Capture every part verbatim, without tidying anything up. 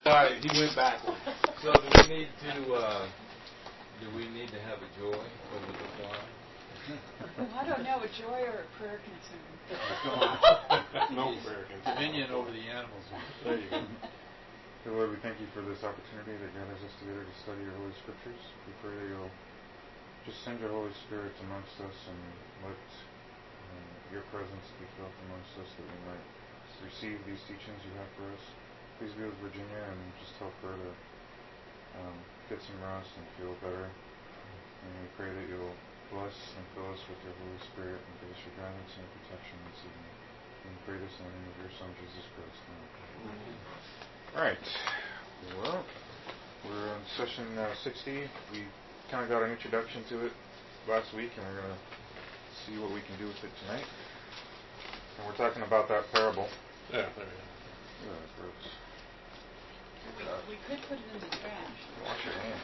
why he went backwards. So do we need to uh, do we need to have a joy over the choir? Well, I don't know, a joy or a prayer concern. No prayer concern. Dominion over the animals. There you go. Dear Lord, we thank you for this opportunity that gathers us together to study your Holy Scriptures. We pray that you'll just send your Holy Spirit amongst us and let um, your presence be felt amongst us, that we might receive these teachings you have for us. Please be with Virginia and just help her to um, get some rest and feel better. And we pray that you'll bless and fill us with your Holy Spirit and give us your guidance and protection this evening. And we pray this in the name of your Son, Jesus Christ. Amen. All right. Well, we're on session uh, sixty. We kind of got an introduction to it last week, and we're going to see what we can do with it tonight. And we're talking about that parable. Yeah, there you Yeah, that's gross. We, we could put it in the trash. Wash your hands.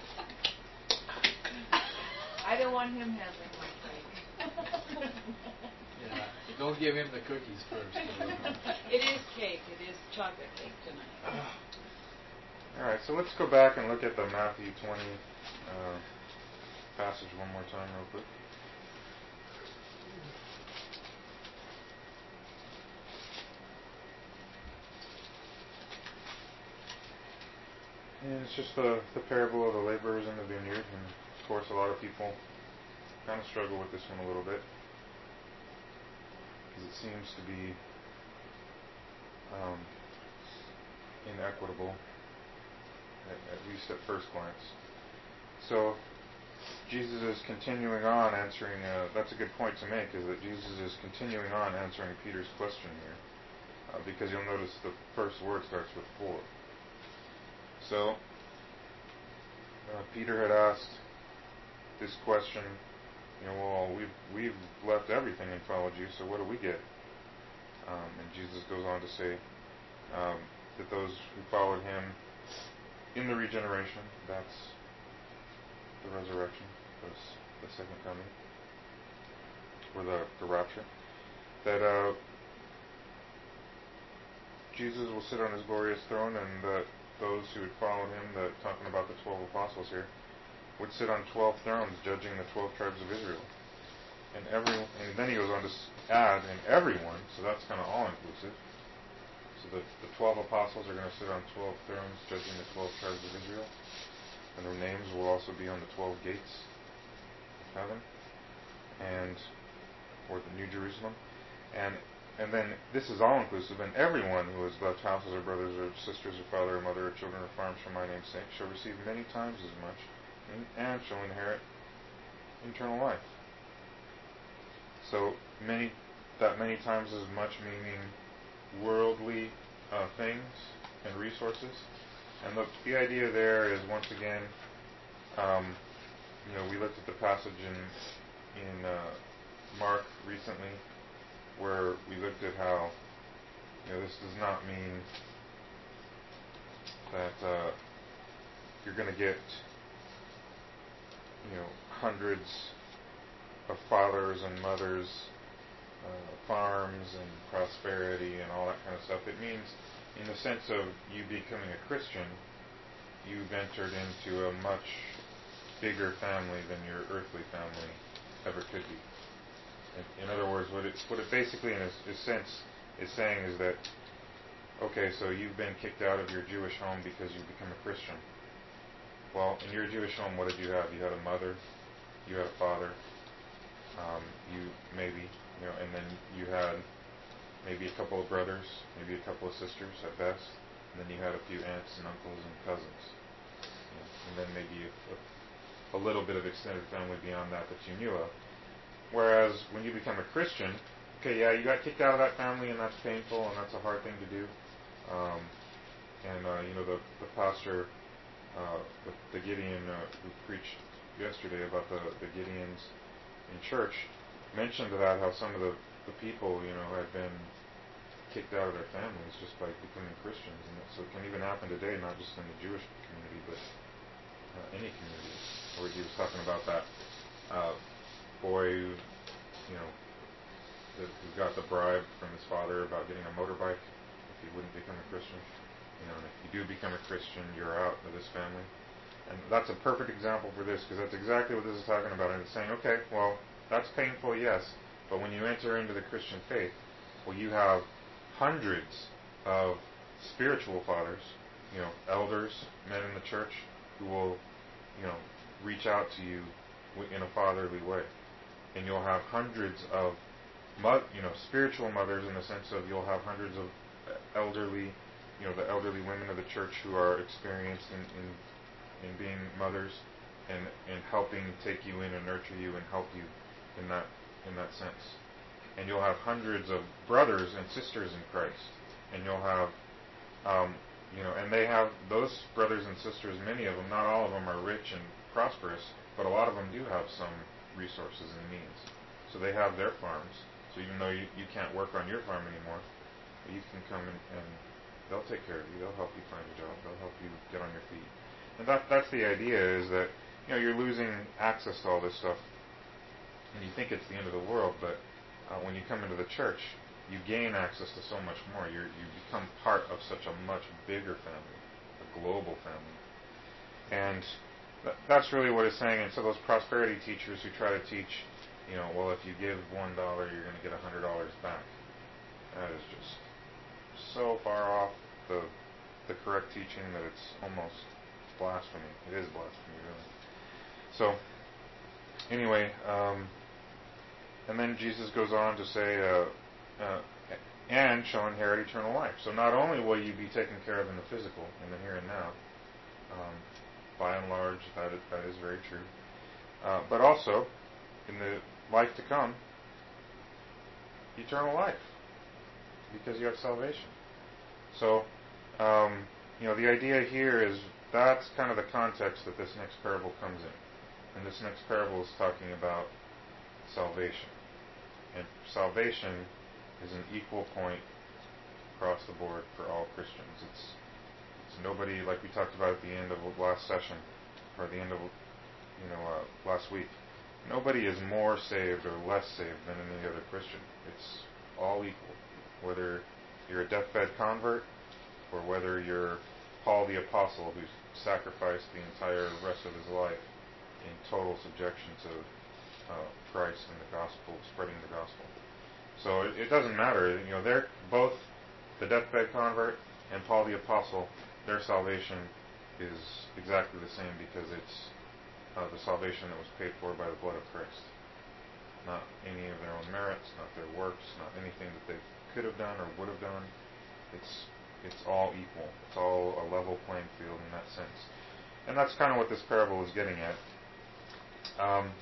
I don't want him handling my cake. Yeah, don't give him the cookies first. It is cake. It is chocolate cake tonight. All right, so let's go back and look at the Matthew twenty uh, passage one more time real quick. And it's just the, the parable of the laborers in the vineyard. And of course, a lot of people kind of struggle with this one a little bit, because it seems to be um, inequitable, at, at least at first glance. So, Jesus is continuing on answering, uh, that's a good point to make, is that Jesus is continuing on answering Peter's question here. Uh, because you'll notice the first word starts with for. So, uh, Peter had asked this question, you know, well, we've, we've left everything and followed you, so what do we get? Um, and Jesus goes on to say um, that those who followed him in the regeneration, that's the resurrection, that's the second coming, or the, the rapture, that uh, Jesus will sit on his glorious throne, and that those who had followed him, that talking about the twelve apostles here, would sit on twelve thrones judging the twelve tribes of Israel. And every, and then he goes on to add, and everyone, so that's kind of all-inclusive. So the, the twelve apostles are going to sit on twelve thrones judging the twelve tribes of Israel. And their names will also be on the twelve gates of heaven, and or the New Jerusalem. And and then this is all-inclusive, and everyone who has left houses or brothers or sisters or father or mother or children or farms for my name's sake shall receive many times as much, and, and shall inherit eternal life. So many, that many times as much meaning worldly uh, things and resources. And the, the idea there is, once again, um, you know, we looked at the passage in in uh, Mark recently, where we looked at how, you know, this does not mean that uh, you're going to get, you know, hundreds of fathers and mothers, uh, farms and prosperity and all that kind of stuff. It means, in the sense of you becoming a Christian, you've entered into a much bigger family than your earthly family ever could be. In, in other words, what it, what it basically, in a, a sense, is saying is that, okay, so you've been kicked out of your Jewish home because you've become a Christian. Well, in your Jewish home, what did you have? You had a mother, you had a father, um, you maybe, you know, and then you had maybe a couple of brothers, maybe a couple of sisters at best, and then you had a few aunts and uncles and cousins, you know, and then maybe a, a, a little bit of extended family beyond that that you knew of. Whereas when you become a Christian, okay, yeah, you got kicked out of that family, and that's painful, and that's a hard thing to do. Um, and uh, you know, the the pastor, uh, the, the Gideon uh, who preached yesterday about the the Gideons in church, mentioned that how some of the the people, you know, had been kicked out of their families just by becoming Christians, and so it can even happen today, not just in the Jewish community, but uh, any community. Where he was talking about that uh, boy who, you know, who got the bribe from his father about getting a motorbike if he wouldn't become a Christian. You know, and if you do become a Christian, you're out of this family. And that's a perfect example for this, because that's exactly what this is talking about. And it's saying, okay, well, that's painful, yes, but when you enter into the Christian faith, well, you have hundreds of spiritual fathers, you know, elders, men in the church, who will, you know, reach out to you in a fatherly way. And you'll have hundreds of, mo- you know, spiritual mothers, in the sense of you'll have hundreds of elderly, you know, the elderly women of the church who are experienced in, in, in being mothers, and, and helping take you in and nurture you and help you in that in that sense. And you'll have hundreds of brothers and sisters in Christ, and you'll have, um, you know, and they have those brothers and sisters. Many of them, not all of them, are rich and prosperous, but a lot of them do have some resources and means. So they have their farms. So even though you, you can't work on your farm anymore, you can come and, and they'll take care of you. They'll help you find a job. They'll help you get on your feet. And that that's the idea, is that, you know, you're losing access to all this stuff, and you think it's the end of the world, but uh, when you come into the church, you gain access to so much more. You you become part of such a much bigger family, a global family. And th- that's really what it's saying. And so those prosperity teachers who try to teach, you know, well, if you give one dollar, you're going to get a hundred dollars back. That is just so far off the the correct teaching that it's almost blasphemy. It is blasphemy, really. So, anyway, um, and then Jesus goes on to say, uh, uh, and shall inherit eternal life. So not only will you be taken care of in the physical, in the here and now, um, by and large, that is, that is very true, uh, but also in the life to come, eternal life, because you have salvation. So, um, you know, the idea here is that's kind of the context that this next parable comes in. And this next parable is talking about salvation. And salvation is an equal point across the board for all Christians. It's, it's nobody, like we talked about at the end of last session, or the end of, you know, uh, last week. Nobody is more saved or less saved than any other Christian. It's all equal. Whether you're a deathbed convert, or whether you're Paul the Apostle, who sacrificed the entire rest of his life in total subjection to uh, Christ and the gospel, spreading the gospel. So it, it doesn't matter. You know, they're both the deathbed convert and Paul the Apostle. Their salvation is exactly the same, because it's uh, the salvation that was paid for by the blood of Christ. Not any of their own merits, not their works, not anything that they could have done or would have done. It's it's all equal. It's all a level playing field in that sense. And that's kind of what this parable is getting at. Um,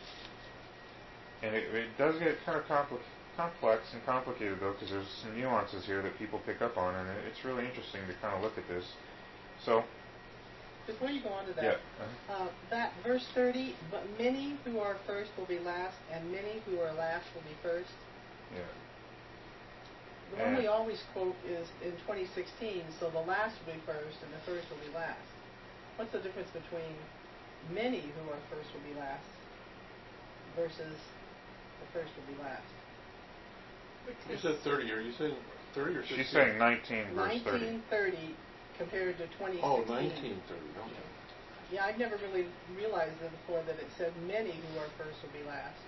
and it, it does get kind of compli- complex and complicated, though, because there's some nuances here that people pick up on, and it, it's really interesting to kind of look at this. So, before you go on to that, yeah, uh-huh. uh, that verse thirty, but many who are first will be last, and many who are last will be first. Yeah. The one we always quote is in twenty sixteen, so the last will be first and the first will be last. What's the difference between many who are first will be last versus the first will be last? You said thirty. Are you saying thirty or sixteen? She's saying nineteen, verse thirty. nineteen thirty compared to twenty sixteen. Oh, nineteen thirty. Okay. Yeah, I've never really realized it before that it said many who are first will be last.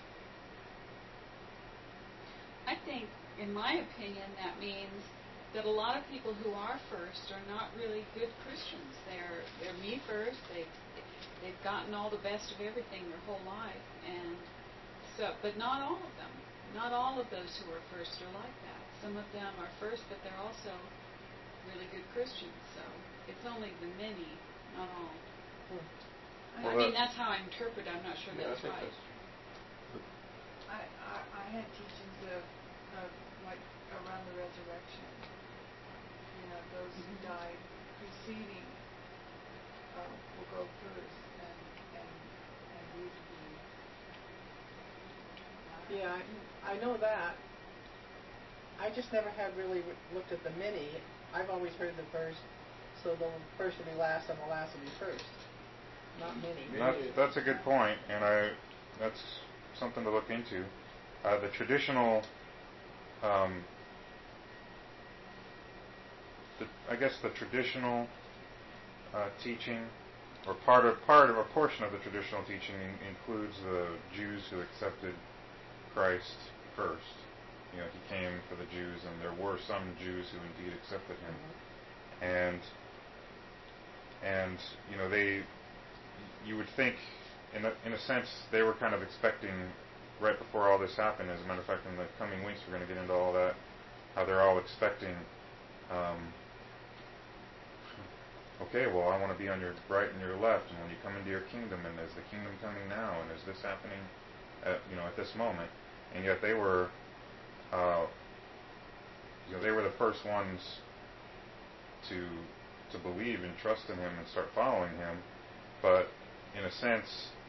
I think, in my opinion, that means that a lot of people who are first are not really good Christians. They're they're me first. They've they've gotten all the best of everything their whole life, and so, but not all of them. Not all of those who are first are like that. Some of them are first, but they're also really good Christians. So it's only the many, not all. Hmm. Well, I mean, that's how I interpret. I'm not sure Yeah, I that's think right. that's I, I, I had teachings of, of like around the resurrection. You know, those who died preceding uh, will go first, and and and we will be. Uh, Yeah, I, I know that. I just never had really looked at the many. I've always heard the first, so the first will be last and the last will be first. Not many. That's, that's a good point, and I that's something to look into. Uh, the traditional, um, the, I guess the traditional uh, teaching, or part of part of a portion of the traditional teaching in, includes the Jews who accepted Christ first. You know, he came for the Jews, and there were some Jews who indeed accepted him, and and you know they, you would think, in a, in a sense, they were kind of expecting right before all this happened. As a matter of fact, in the coming weeks, we're going to get into all that. How they're all expecting. Um, Okay, well, I want to be on your right and your left, and when you come into your kingdom, and is the kingdom coming now, and is this happening, at, you know, at this moment? And yet they were, uh, you know, they were the first ones to to believe and trust in him and start following him. But in a sense,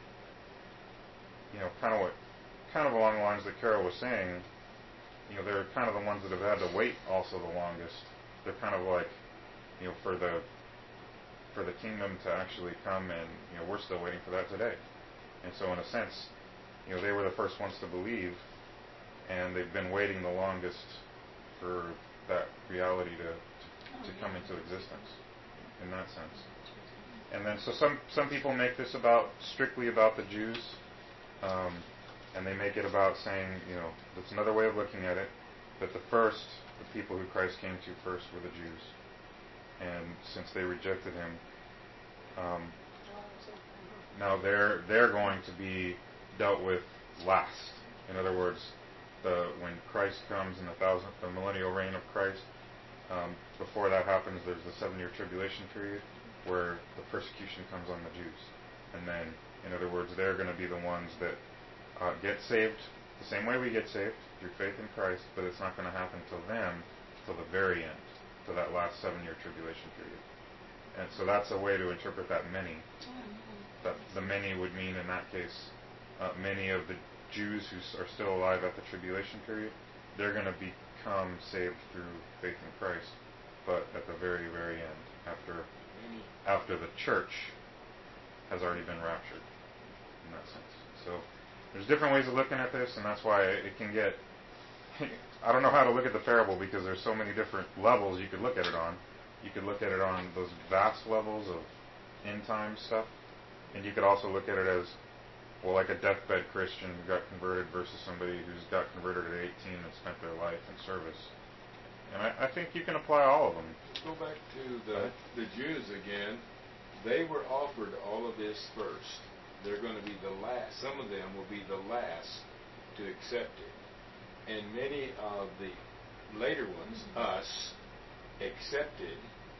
you know, kind of what, kind of along the lines that Carol was saying, you know, they're kind of the ones that have had to wait also the longest. They're kind of like, you know, for the for the kingdom to actually come, and you know we're still waiting for that today. And so in a sense, you know they were the first ones to believe, and they've been waiting the longest for that reality to to, to come into existence in that sense. And then so some some people make this about strictly about the Jews, um, and they make it about saying, you know, that's another way of looking at it, that the first, the people who Christ came to first were the Jews. And since they rejected him, um, now they're they're going to be dealt with last. In other words, the when Christ comes in the thousand, the millennial reign of Christ, um, before that happens, there's the seven-year tribulation period where the persecution comes on the Jews, and then, in other words, they're going to be the ones that uh, get saved the same way we get saved through faith in Christ, but it's not going to happen till them, till the very end. To that last seven-year tribulation period. And so that's a way to interpret that many. That the many would mean, in that case, uh, many of the Jews who are still alive at the tribulation period, they're going to become saved through faith in Christ, but at the very, very end, after after the church has already been raptured, in that sense. So there's different ways of looking at this, and that's why it can get... I don't know how to look at the parable because there's so many different levels you could look at it on. You could look at it on those vast levels of end time stuff, and you could also look at it as, well, like a deathbed Christian who got converted versus somebody who's got converted at eighteen and spent their life in service. And I, I think you can apply all of them. Go back to the the Jews again. They were offered all of this first. They're going to be the last. Some of them will be the last to accept it. And many of the later ones, us, accepted,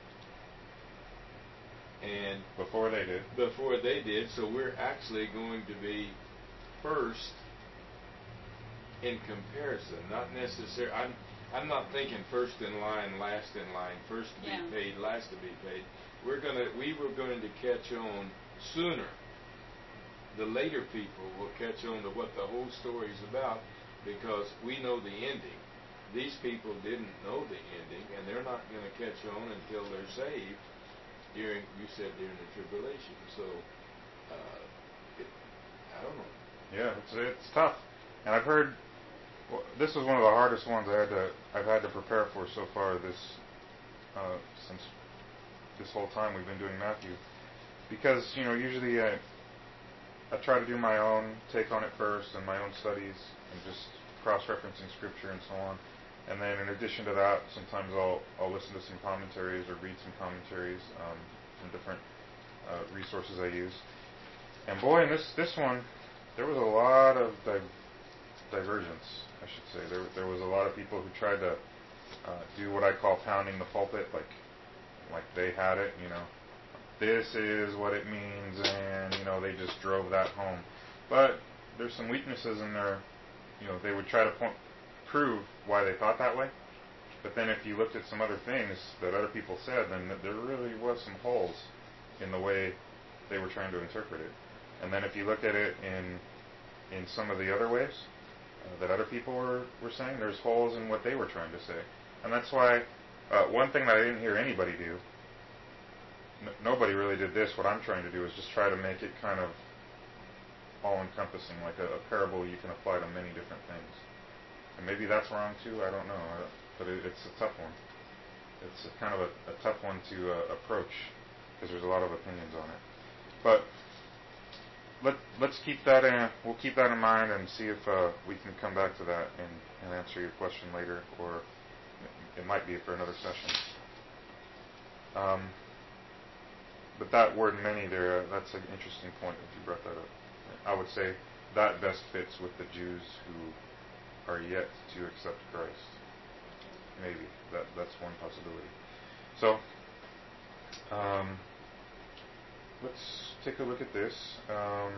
and before they did. Before they did, so we're actually going to be first in comparison. Not necessarily. I'm I'm not thinking first in line, last in line, first to Yeah. be paid, last to be paid. We're gonna we were going to catch on sooner. The later people will catch on to what the whole story is about, because we know the ending. These people didn't know the ending, and they're not going to catch on until they're saved during, you said, during the tribulation. So, uh, it, I don't know. Yeah, it's it's tough. And I've heard, well, this was one of the hardest ones I had to I've had to prepare for so far this uh, since this whole time we've been doing Matthew, because you know usually I I try to do my own take on it first and my own studies and just cross-referencing scripture and so on. And then in addition to that, sometimes I'll I'll listen to some commentaries or read some commentaries um, from different uh, resources I use. And boy, in this this one, there was a lot of di- divergence, I should say. There there was a lot of people who tried to uh, do what I call pounding the pulpit, like like they had it, you know. This is what it means, and you know they just drove that home. But there's some weaknesses in their, you know, they would try to point, prove why they thought that way. But then if you looked at some other things that other people said, then there really was some holes in the way they were trying to interpret it. And then if you look at it in in some of the other ways uh, that other people were, were saying, there's holes in what they were trying to say. And that's why uh, one thing that I didn't hear anybody do, n- nobody really did this, what I'm trying to do is just try to make it kind of all-encompassing, like a, a parable you can apply to many different things. And maybe that's wrong too, I don't know, uh, but it, it's a tough one. it's a kind of a, a tough one to uh, approach because there's a lot of opinions on it. But let let's keep that in. We'll keep that in mind and see if uh, we can come back to that and, and answer your question later, or it might be for another session. Um, but that word many there, uh, that's an interesting point if you brought that up. I would say that best fits with the Jews who are yet to accept Christ. Maybe. That that's one possibility. So, um, let's take a look at this. Um,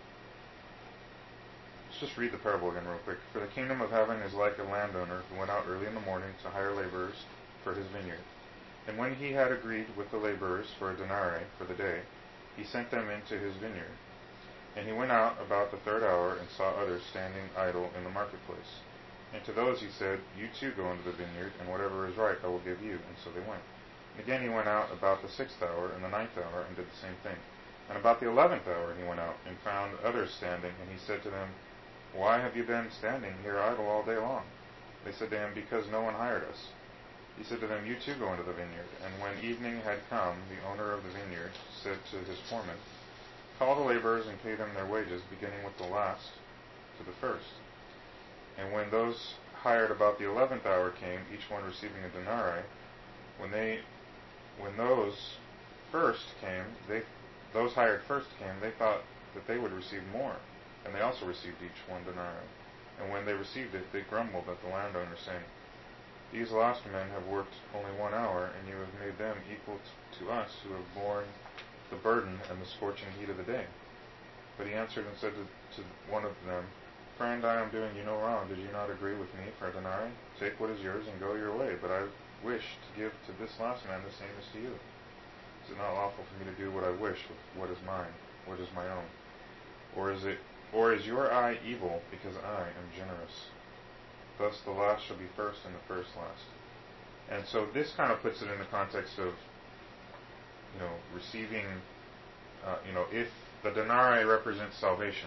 let's just read the parable again real quick. For the kingdom of heaven is like a landowner who went out early in the morning to hire laborers for his vineyard. And when he had agreed with the laborers for a denarii for the day, he sent them into his vineyard. And he went out about the third hour and saw others standing idle in the marketplace. And to those he said, You too go into the vineyard, and whatever is right I will give you. And so they went. And again he went out about the sixth hour and the ninth hour, and did the same thing. And about the eleventh hour he went out, and found others standing, and he said to them, Why have you been standing here idle all day long? They said to him, Because no one hired us. He said to them, You too go into the vineyard. And when evening had come, the owner of the vineyard said to his foreman, Call the laborers and pay them their wages, beginning with the last to the first. And when those hired about the eleventh hour came, each one receiving a denarii, when they, when those first came, they, those hired first came, they thought that they would receive more, and they also received each one denarii. And when they received it, they grumbled at the landowner, saying, These last men have worked only one hour, and you have made them equal t- to us who have borne the burden and the scorching heat of the day. But he answered and said to, to one of them, Friend, I am doing you no wrong. Did you not agree with me for a denarii? Take what is yours and go your way. But I wish to give to this last man the same as to you. Is it not lawful for me to do what I wish with what is mine, what is my own? Or is it, or is your eye evil because I am generous? Thus the last shall be first and the first last. And so this kind of puts it in the context of, you know, receiving, uh, you know, if the denarii represents salvation,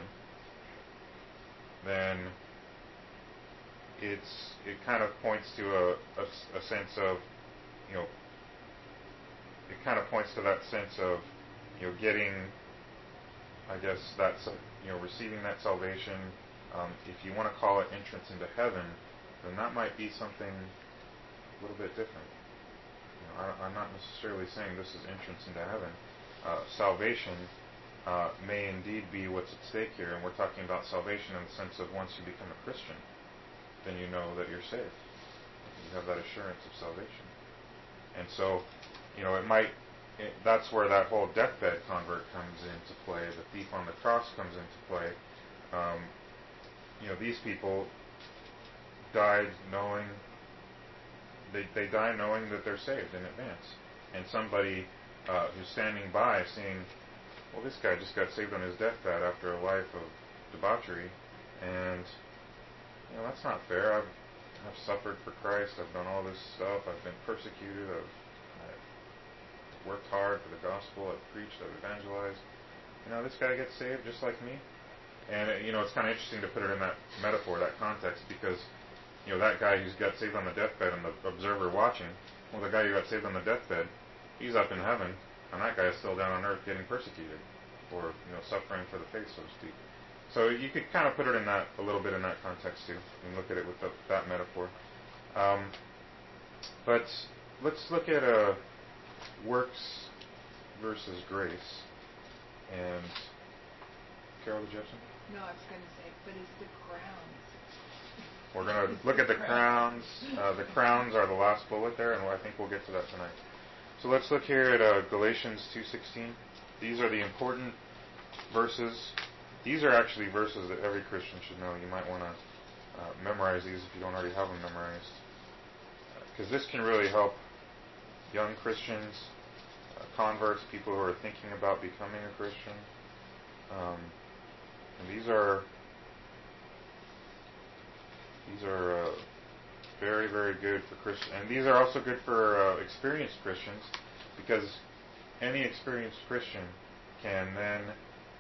then it's it kind of points to a, a, a sense of, you know, it kind of points to that sense of, you know, getting, I guess that's, you know, receiving that salvation. Um, if you want to call it entrance into heaven, then that might be something a little bit different. You know, I, I'm not necessarily saying this is entrance into heaven. Uh, salvation uh, may indeed be what's at stake here, and we're talking about salvation in the sense of once you become a Christian, then you know that you're saved. You have that assurance of salvation. And so, you know, it might, it, that's where that whole deathbed convert comes into play. The thief on the cross comes into play. Um, you know, these people died knowing, they, they die knowing that they're saved in advance. And somebody uh, who's standing by seeing, well, this guy just got saved on his deathbed after a life of debauchery, and, you know, that's not fair. I've, I've suffered for Christ. I've done all this stuff. I've been persecuted. I've, I've worked hard for the gospel. I've preached. I've evangelized. You know, this guy gets saved just like me. And, you know, it's kind of interesting to put it in that metaphor, that context, because, you know, that guy who's got saved on the deathbed and the observer watching, well, the guy who got saved on the deathbed, he's up in heaven, and that guy is still down on earth getting persecuted, or, you know, suffering for the faith, so to speak. So you could kind of put it in that, a little bit in that context too, and look at it with the, that metaphor. Um, but let's look at uh, works versus grace. And Carol, did you have something? No, I was going to say, but it's the crowns. We're going to look at the crowns. Uh, the crowns are the last bullet there, and I think we'll get to that tonight. So let's look here at uh, Galatians two sixteen. These are the important verses. These are actually verses that every Christian should know. You might want to uh, memorize these if you don't already have them memorized. Because uh, this can really help young Christians, uh, converts, people who are thinking about becoming a Christian. Um, and these are these are uh, very, very good for Christians. And these are also good for uh, experienced Christians, because any experienced Christian can then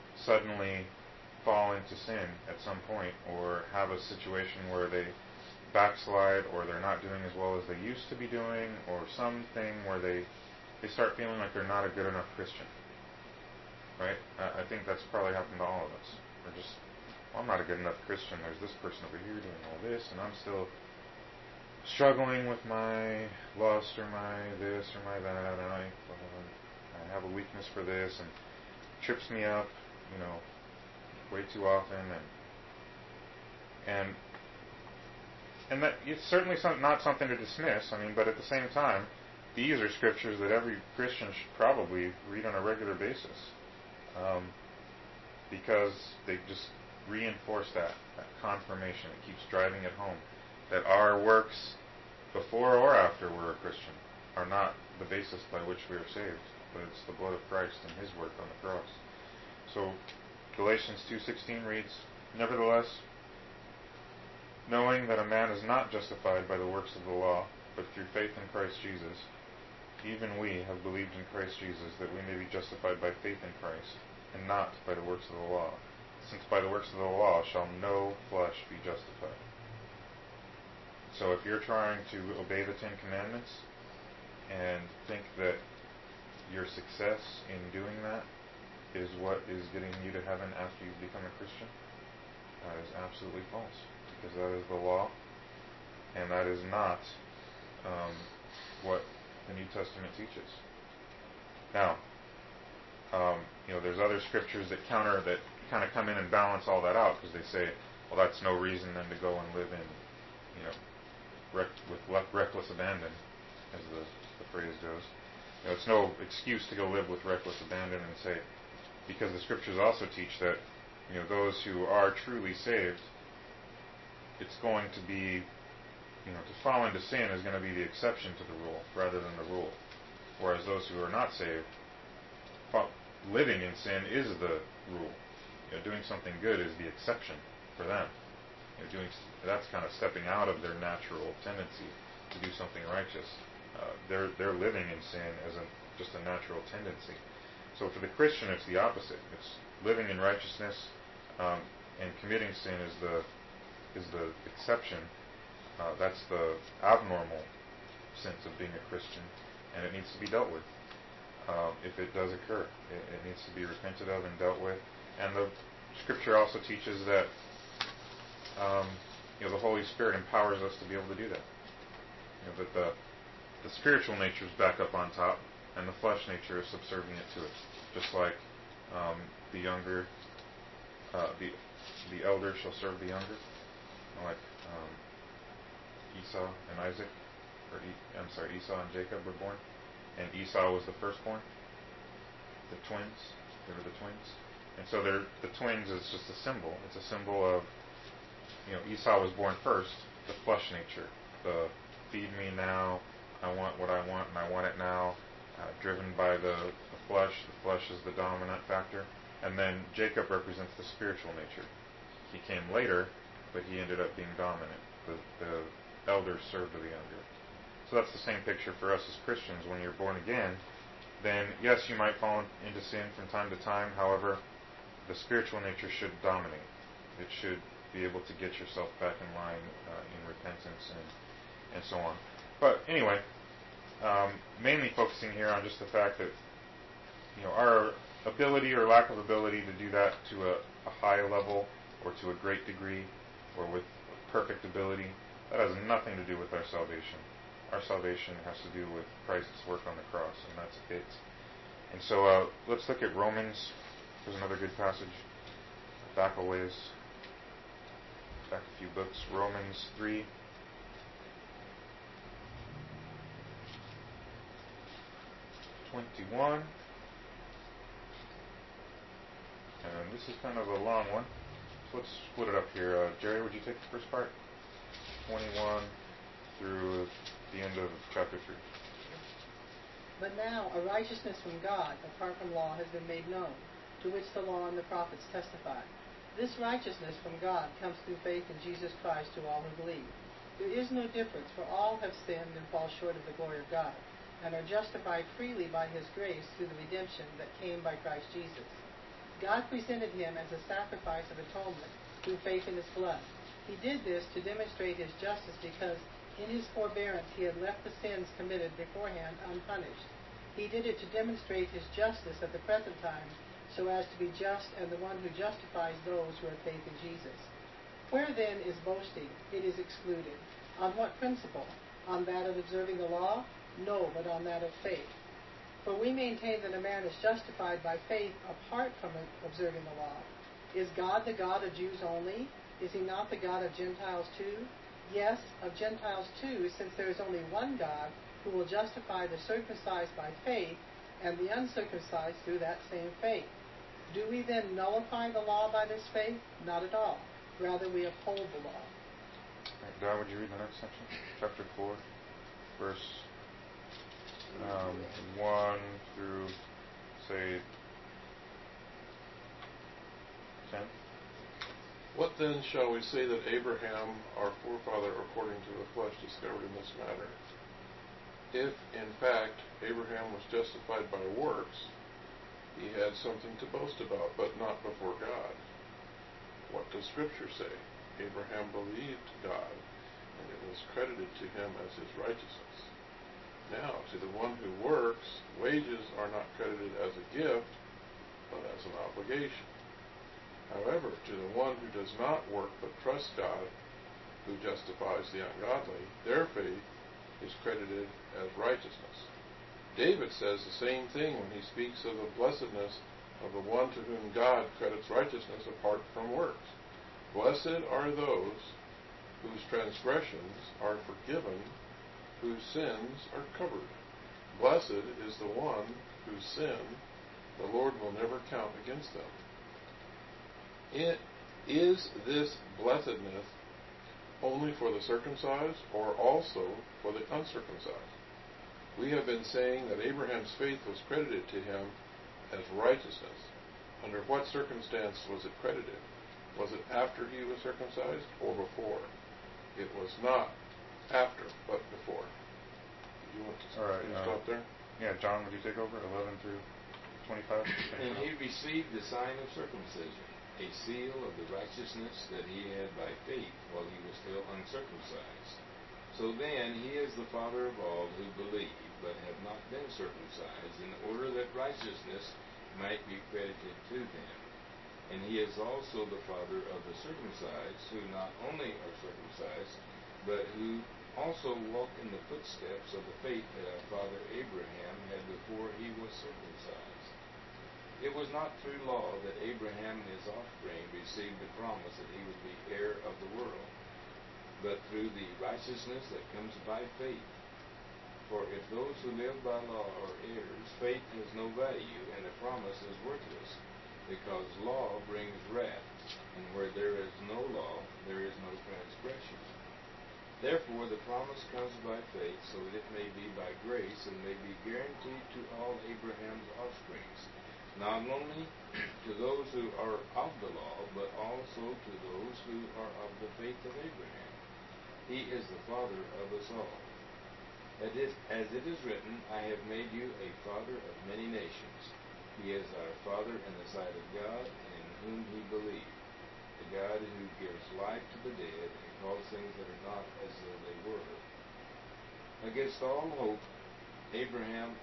suddenly fall into sin at some point, or have a situation where they backslide, or they're not doing as well as they used to be doing, or something where they they start feeling like they're not a good enough Christian. Right? I, I think that's probably happened to all of us. We're just, well, I'm not a good enough Christian. There's this person over here doing all this, and I'm still struggling with my lust or my this or my that, and I, I have a weakness for this, and it trips me up, you know, way too often, and and and that it's certainly some, not something to dismiss. I mean, but at the same time, these are scriptures that every Christian should probably read on a regular basis, um, because they just reinforce that that confirmation. It keeps driving it home that our works, before or after we're a Christian, are not the basis by which we are saved, but it's the blood of Christ and His work on the cross. So Galatians two sixteen reads, "Nevertheless, knowing that a man is not justified by the works of the law, but through faith in Christ Jesus, even we have believed in Christ Jesus, that we may be justified by faith in Christ, and not by the works of the law. Since by the works of the law shall no flesh be justified." So if you're trying to obey the Ten Commandments and think that your success in doing that is what is getting you to heaven after you become a Christian, that is absolutely false. Because that is the law, and that is not um, what the New Testament teaches. Now, um, you know, there's other scriptures that counter, that kind of come in and balance all that out, because they say, well, that's no reason then to go and live in, you know, Rec- with le- reckless abandon, as the, the phrase goes. You know, it's no excuse to go live with reckless abandon and say, because the scriptures also teach that, you know, those who are truly saved, it's going to be, you know, to fall into sin is going to be the exception to the rule rather than the rule. Whereas those who are not saved, living in sin is the rule. You know, doing something good is the exception for them. You know, doing that's kind of stepping out of their natural tendency to do something righteous. Uh, they're they're living in sin as a just a natural tendency. So for the Christian, it's the opposite. It's living in righteousness, um, and committing sin is the is the exception. Uh, that's the abnormal sense of being a Christian, and it needs to be dealt with. Uh, if it does occur, it, it needs to be repented of and dealt with. And the Scripture also teaches that um, you know the Holy Spirit empowers us to be able to do that. You know, that the the spiritual nature is back up on top, and the flesh nature is subservient to it. Just like um, the younger, uh, the the elder shall serve the younger. Like um, Esau and Isaac, or e- I'm sorry, Esau and Jacob were born, and Esau was the firstborn. The twins, they were the twins, and so they're the twins is just a symbol. It's a symbol of, you know, Esau was born first, the flesh nature, the feed me now, I want what I want and I want it now, uh, driven by the, the flesh. The flesh is the dominant factor, and then Jacob represents the spiritual nature. He came later, but he ended up being dominant. The, the elders served the younger. So that's the same picture for us as Christians. When you're born again, then yes, you might fall into sin from time to time. However, the spiritual nature should dominate. It should be able to get yourself back in line uh, in repentance and and so on. But anyway, um, mainly focusing here on just the fact that, you know, our ability or lack of ability to do that to a, a high level or to a great degree or with perfect ability, that has nothing to do with our salvation. Our salvation has to do with Christ's work on the cross, and that's it. And so uh, let's look at Romans. There's another good passage. Back a ways. Back a few books. Romans three. twenty-one. And this is kind of a long one. So let's split it up here. Uh, Jerry, would you take the first part? twenty-one through the end of chapter three. But now a righteousness from God, apart from law, has been made known, to which the law and the prophets testify. This righteousness from God comes through faith in Jesus Christ to all who believe. There is no difference, for all have sinned and fall short of the glory of God, and are justified freely by His grace through the redemption that came by Christ Jesus. God presented Him as a sacrifice of atonement through faith in His blood. He did this to demonstrate his justice because in his forbearance he had left the sins committed beforehand unpunished. He did it to demonstrate his justice at the present time, so as to be just and the one who justifies those who have faith in Jesus. Where then is boasting? It is excluded. On what principle? On that of observing the law? No, but on that of faith. For we maintain that a man is justified by faith apart from observing the law. Is God the God of Jews only? Is he not the God of Gentiles too? Yes, of Gentiles too, since there is only one God who will justify the circumcised by faith and the uncircumcised through that same faith. Do we then nullify the law by this faith? Not at all. Rather, we uphold the law. Right, Don, would you read the next section? Chapter four, verse um, one through, say, ten. What then shall we say that Abraham, our forefather according to the flesh, discovered in this matter? If, in fact, Abraham was justified by works, he had something to boast about, but not before God. What does Scripture say? Abraham believed God, and it was credited to him as his righteousness. Now, to the one who works, wages are not credited as a gift, but as an obligation. However, to the one who does not work but trusts God, who justifies the ungodly, their faith is credited as righteousness. David says the same thing when he speaks of the blessedness of the one to whom God credits righteousness apart from works. Blessed are those whose transgressions are forgiven, whose sins are covered. Blessed is the one whose sin the Lord will never count against them. It, is this blessedness only for the circumcised or also for the uncircumcised? We have been saying that Abraham's faith was credited to him as righteousness. Under what circumstance was it credited? Was it after he was circumcised or before? It was not after, but before. Do you want to All right, uh, stop there? Yeah, John, would you take over? eleven through twenty-five? And he received the sign of circumcision, a seal of the righteousness that he had by faith while he was still uncircumcised. So then he is the father of all who believe, but have not been circumcised, in order that righteousness might be credited to them. And he is also the father of the circumcised, who not only are circumcised, but who also walk in the footsteps of the faith that our father Abraham had before he was circumcised. It was not through law that Abraham and his offspring received the promise that he would be heir of the world, but through the righteousness that comes by faith. For if those who live by law are heirs, faith has no value, and the promise is worthless, because law brings wrath, and where there is no law, there is no transgression. Therefore the promise comes by faith, so that it may be by grace, and may be guaranteed to all Abraham's offsprings, not only to those who are of the law, but also to those who are of the faith of Abraham. He is the father of us all. As it is written, I have made you a father of many nations. He is our Father in the sight of God, in whom he believed, the God who gives life to the dead and calls things that are not as though they were. Against all hope, Abraham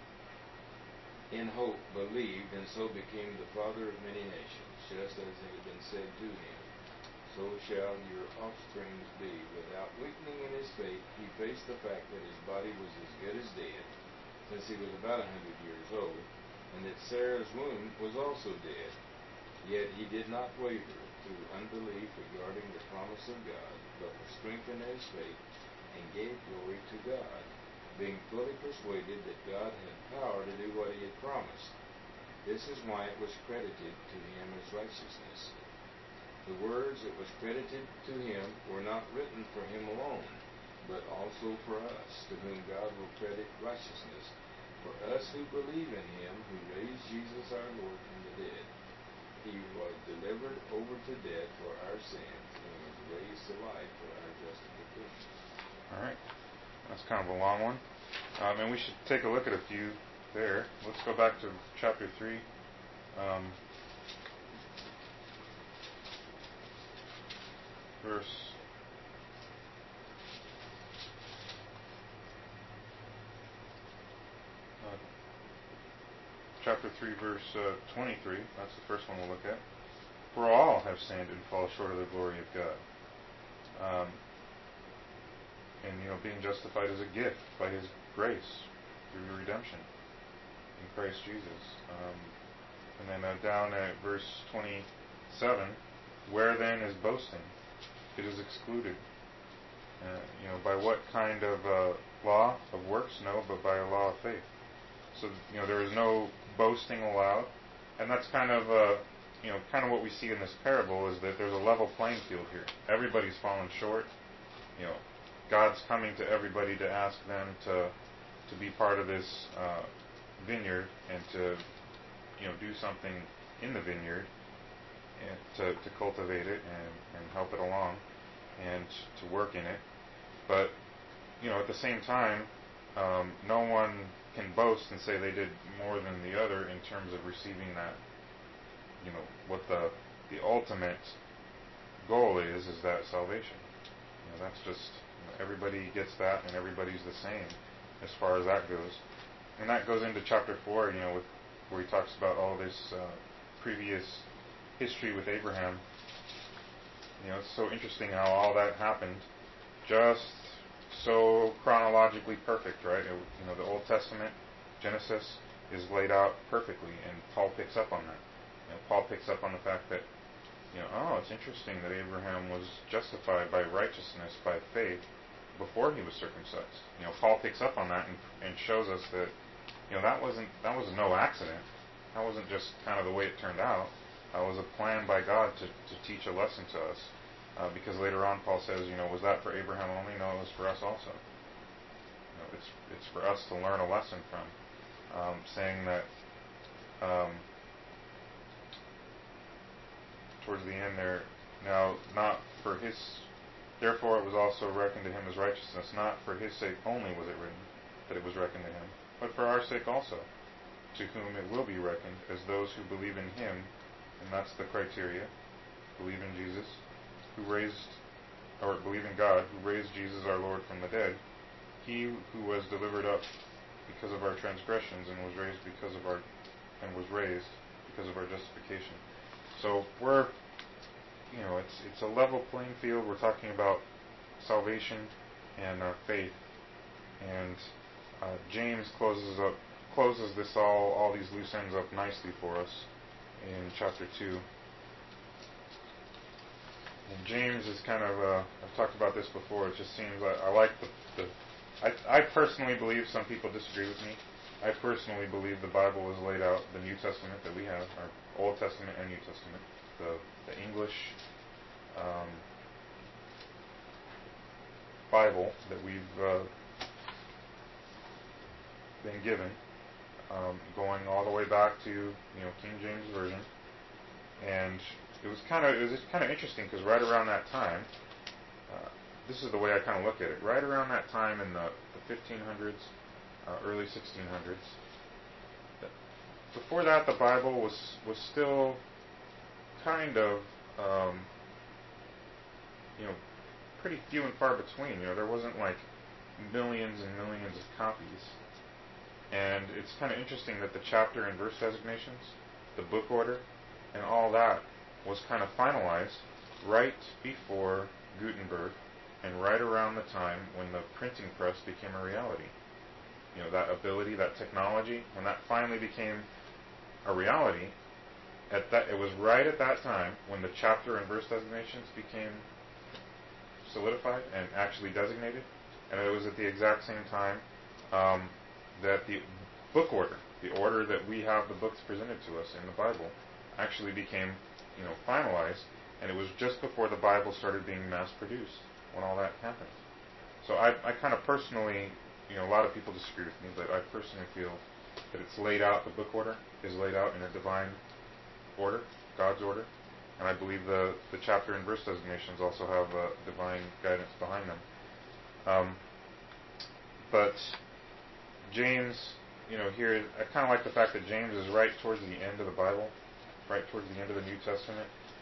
in hope believed, and so became the father of many nations, just as it had been said to him, so shall your offspring be. Without weakening in his faith, he faced the fact that his body was as good as dead, since he was about a hundred years old, and that Sarah's womb was also dead. Yet he did not waver through unbelief regarding the promise of God, but was strengthened in his faith, and gave glory to God, being fully persuaded that God had power to do what he had promised. This is why it was credited to him as righteousness. The words that was credited to him were not written for him alone, but also for us, to whom God will credit righteousness, for us who believe in him who raised Jesus our Lord from the dead. He was delivered over to death for our sins, and was raised to life for our justification. All right. That's kind of a long one. Um, and we should take a look at a few there. Let's go back to chapter three. Um, verse uh, chapter three, verse uh, twenty-three. That's the first one we'll look at. For all have sinned and fall short of the glory of God. Um, and, you know, being justified as a gift by His grace through the redemption in Christ Jesus. Um, and then uh, down at verse twenty-seven, where then is boasting? It is excluded. Uh, you know, by what kind of uh, law of works? No, but by a law of faith. So, you know, there is no boasting allowed. And that's kind of, uh, you know, kind of what we see in this parable is that there's a level playing field here. Everybody's fallen short. You know, God's coming to everybody to ask them to to be part of this uh, vineyard and to, you know, do something in the vineyard and to, to cultivate it and, and help it along and to work in it. But, you know, at the same time, um, no one can boast and say they did more than the other in terms of receiving that, you know, what the the ultimate goal is, is that salvation. You know, that's just, you know, everybody gets that and everybody's the same as far as that goes. And that goes into chapter four, you know, with, where he talks about all this uh, previous history with Abraham. You know, it's so interesting how all that happened, just so chronologically perfect, right? It, you know, the Old Testament, Genesis, is laid out perfectly, and Paul picks up on that. You know, Paul picks up on the fact that, you know, oh, it's interesting that Abraham was justified by righteousness, by faith, before he was circumcised. You know, Paul picks up on that and, and shows us that, you know, that wasn't that was no accident. That wasn't just kind of the way it turned out. That was a plan by God to, to teach a lesson to us. Uh, because later on, Paul says, you know, was that for Abraham only? No, it was for us also. You know, it's it's for us to learn a lesson from. Um, saying that um, towards the end there, now not for his, therefore it was also reckoned to him as righteousness. Not for his sake only was it written that it was reckoned to him, but for our sake also, to whom it will be reckoned as those who believe in Him, and that's the criteria. Believe in Jesus, who raised, or believe in God, who raised Jesus our Lord from the dead, He who was delivered up because of our transgressions and was raised because of our, and was raised because of our justification. So we're, you know, it's it's a level playing field. We're talking about salvation and uh, faith, and uh, James closes up closes this all all these loose ends up nicely for us in chapter two. And James is kind of, uh, I've talked about this before, it just seems like I like the, the I, I personally believe, some people disagree with me, I personally believe the Bible was laid out, the New Testament that we have, our Old Testament and New Testament, the, the English um, Bible that we've uh, been given, um, going all the way back to, you know, King James Version. And it was kind of it was kind of interesting because right around that time, uh, this is the way I kind of look at it. Right around that time in the, the fifteen hundreds, uh, early sixteen hundreds. Before that, the Bible was was still kind of um, you know pretty few and far between. You know, there wasn't like millions and millions of copies. And it's kind of interesting that the chapter and verse designations, the book order, and all that was kind of finalized right before Gutenberg and right around the time when the printing press became a reality. You know, that ability, that technology, when that finally became a reality, at that it was right at that time when the chapter and verse designations became solidified and actually designated, and it was at the exact same time um, that the book order, the order that we have the books presented to us in the Bible, actually became, you know, finalized, and it was just before the Bible started being mass-produced when all that happened. So I, I kind of personally, you know, a lot of people disagree with me, but I personally feel that it's laid out, the book order is laid out in a divine order, God's order, and I believe the, the chapter and verse designations also have uh, divine guidance behind them. Um, but James, you know, here, I kind of like the fact that James is right towards the end of the Bible, right towards the end of the New Testament,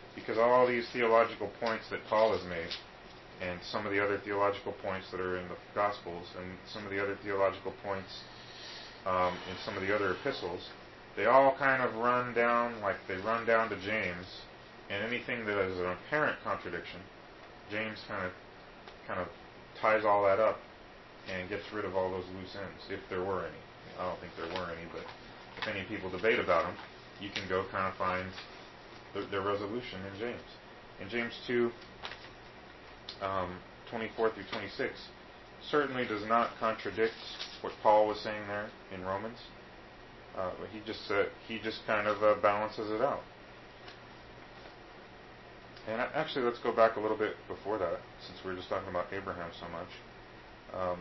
because all these theological points that Paul has made, and some of the other theological points that are in the Gospels, and some of the other theological points um, in some of the other epistles, they all kind of run down, like they run down to James, and anything that is an apparent contradiction, James kind of kind of ties all that up and gets rid of all those loose ends, if there were any. I don't think there were any, but if any people debate about them, you can go kind of find the, the resolution in James. In James two, um, twenty-four through twenty-six, certainly does not contradict what Paul was saying there in Romans. Uh, but he just uh, he just kind of uh, balances it out. And actually, let's go back a little bit before that, since we were just talking about Abraham so much. Um,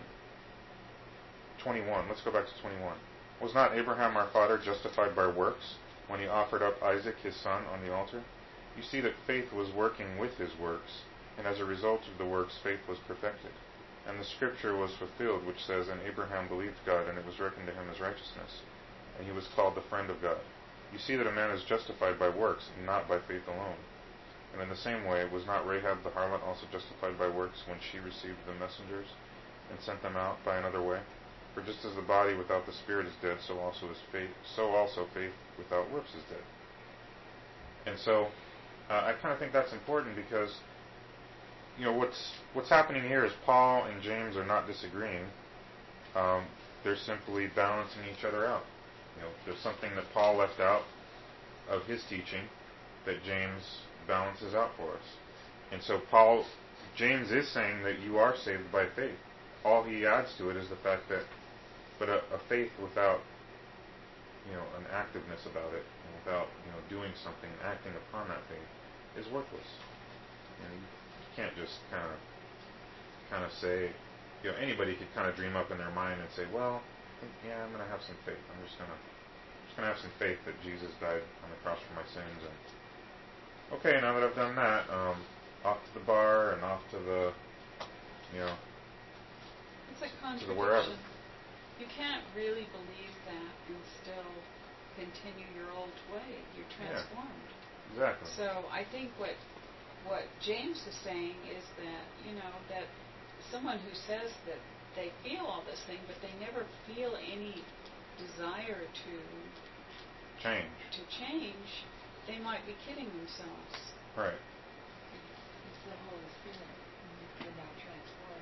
twenty-one. Let's go back to twenty-one. Was not Abraham our father justified by works when he offered up Isaac his son on the altar? You see that faith was working with his works, and as a result of the works, faith was perfected. And the scripture was fulfilled, which says, "And Abraham believed God, and it was reckoned to him as righteousness. And he was called the friend of God." You see that a man is justified by works, and not by faith alone. And in the same way, was not Rahab the harlot also justified by works when she received the messengers and sent them out by another way? For just as the body without the spirit is dead, so also is faith. So also faith without works is dead. And so, uh, I kind of think that's important because, you know, what's what's happening here is Paul and James are not disagreeing. Um, they're simply balancing each other out. You know, there's something that Paul left out of his teaching that James balances out for us. And so Paul, James is saying that you are saved by faith. All he adds to it is the fact that, but a, a faith without, you know, an activeness about it, and without, you know, doing something, acting upon that faith, is worthless. And you can't just kind of, kind of say, you know, anybody could kind of dream up in their mind and say, well, yeah, I'm going to have some faith. I'm just going to, just going to have some faith that Jesus died on the cross for my sins, and okay, now that I've done that, um, off to the bar and off to the, you know, It's a to the wherever. contradiction. You can't really believe that and still continue your old way. You're transformed. Yeah, exactly. So I think what what James is saying is that, you know, that someone who says that they feel all this thing, but they never feel any desire to Change. to change, they might be kidding themselves. Right. It's the Holy Spirit. You're now transformed.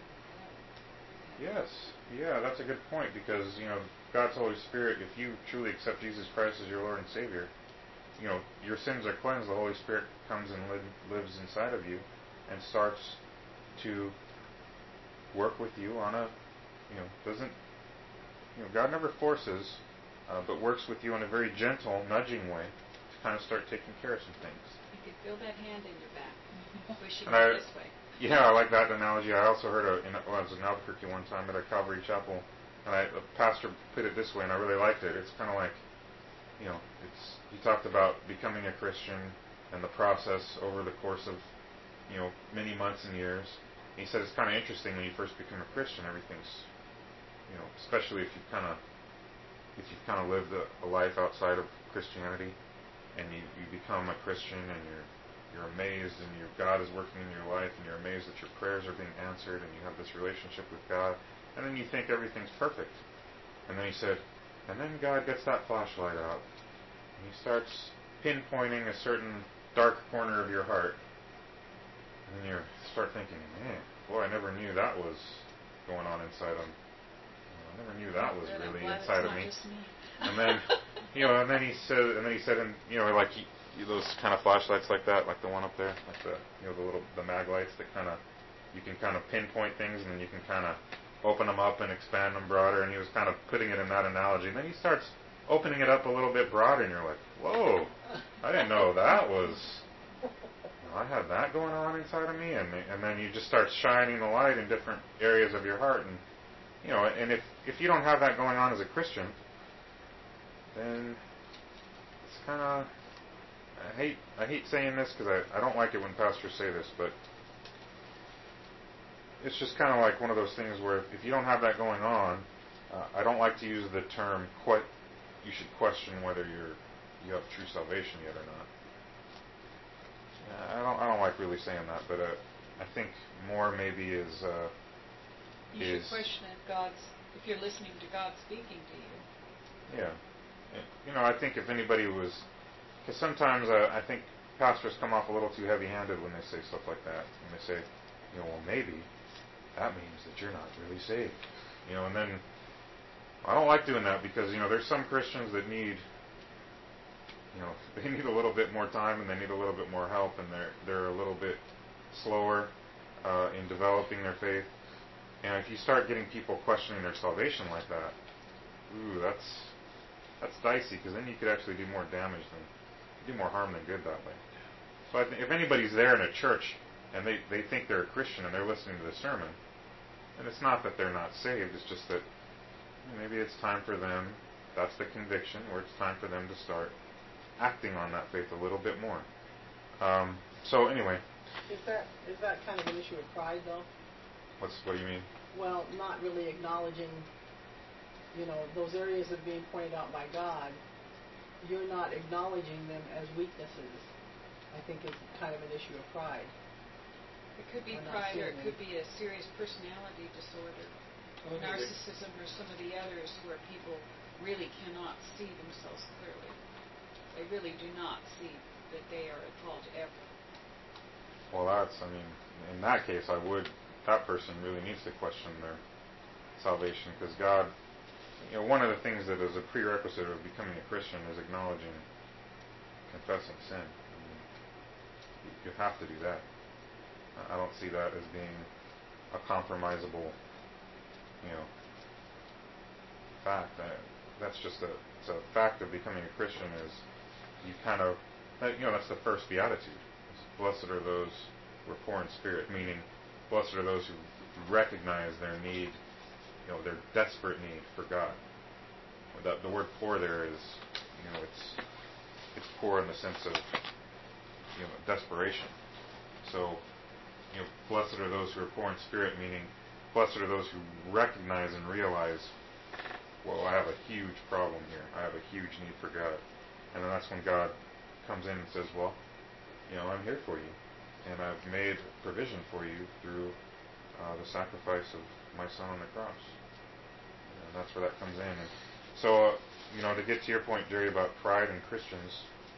Yes. Yeah, that's a good point because, you know, God's Holy Spirit, if you truly accept Jesus Christ as your Lord and Savior, you know, your sins are cleansed. The Holy Spirit comes and li- lives inside of you and starts to work with you on a, you know, doesn't, you know, God never forces, uh, but works with you in a very gentle, nudging way to kind of start taking care of some things. You can feel that hand in your back. Wish you And went I- this way. Yeah, I like that analogy. I also heard a, in, well, I was in Albuquerque one time at a Calvary Chapel, and I, a pastor put it this way, and I really liked it. It's kind of like, you know, it's he talked about becoming a Christian and the process over the course of, you know, many months and years. And he said it's kind of interesting when you first become a Christian, everything's, you know, especially if you've kind of, if you've kind of lived a, a life outside of Christianity, and you, you become a Christian and you're You're amazed, and your God is working in your life, and you're amazed that your prayers are being answered, and you have this relationship with God, and then you think everything's perfect. And then he said, and then God gets that flashlight out, and he starts pinpointing a certain dark corner of your heart, and then you start thinking, man, boy, I never knew that was going on inside of me. I never knew that was Good, I'm really glad inside it's of not me. just me. And then, you know, and then he said, and then he said, and you know, like he, those kind of flashlights like that, like the one up there, like the, you know, the little, the mag lights that kind of, you can kind of pinpoint things, and then you can kind of open them up and expand them broader, and he was kind of putting it in that analogy. And then he starts opening it up a little bit broader, and you're like, whoa, I didn't know that was, you know, I had that going on inside of me, and and then you just start shining the light in different areas of your heart, and, you know, and if, if you don't have that going on as a Christian, then it's kind of, I hate I hate saying this because I, I don't like it when pastors say this, but it's just kind of like one of those things where if you don't have that going on, uh, I don't like to use the term que- you should question whether you're you have true salvation yet or not. I don't. I don't like really saying that, but uh, I think more maybe is. Uh, You is should question if God's, if you're listening to God speaking to you. Yeah. You know, I think if anybody was, because sometimes uh, I think pastors come off a little too heavy-handed when they say stuff like that. When they say, you know, well, maybe that means that you're not really saved. You know, and then I don't like doing that because, you know, there's some Christians that need, you know, they need a little bit more time and they need a little bit more help, and they're they're a little bit slower uh, in developing their faith. And if you start getting people questioning their salvation like that, ooh, that's that's dicey, because then you could actually do more damage than, do more harm than good that way. So I think if anybody's there in a church and they, they think they're a Christian and they're listening to the sermon, and it's not that they're not saved, it's just that maybe it's time for them, that's the conviction, or it's time for them to start acting on that faith a little bit more. Um, so anyway. Is that is that kind of an issue of pride, though? What's what do you mean? Well, not really acknowledging, you know, those areas that are being pointed out by God. You're not acknowledging them as weaknesses. I think it's kind of an issue of pride. It could be We're not pride, or it seeing could be a serious personality disorder, Well, I think narcissism, or some of the others where people really cannot see themselves clearly. They really do not see that they are at fault ever. Well, that's, I mean, in that case, I would, that person really needs to question their salvation, because God, you know, one of the things that is a prerequisite of becoming a Christian is acknowledging, confessing sin. I mean, you, you have to do that. I don't see that as being a compromisable, you know, fact. I, that's just a, it's a fact of becoming a Christian is you kind of, that, you know, that's the first beatitude. Blessed are those who are poor in spirit, meaning blessed are those who recognize their need, you know, their desperate need for God. The, the word poor there is, you know, it's it's poor in the sense of, you know, desperation. So, you know, blessed are those who are poor in spirit, meaning blessed are those who recognize and realize, well, I have a huge problem here. I have a huge need for God. And then that's when God comes in and says, well, you know, I'm here for you, and I've made provision for you through uh, the sacrifice of my Son on the cross. And that's where that comes in. And so, uh, you know, to get to your point, Jerry, about pride in Christians,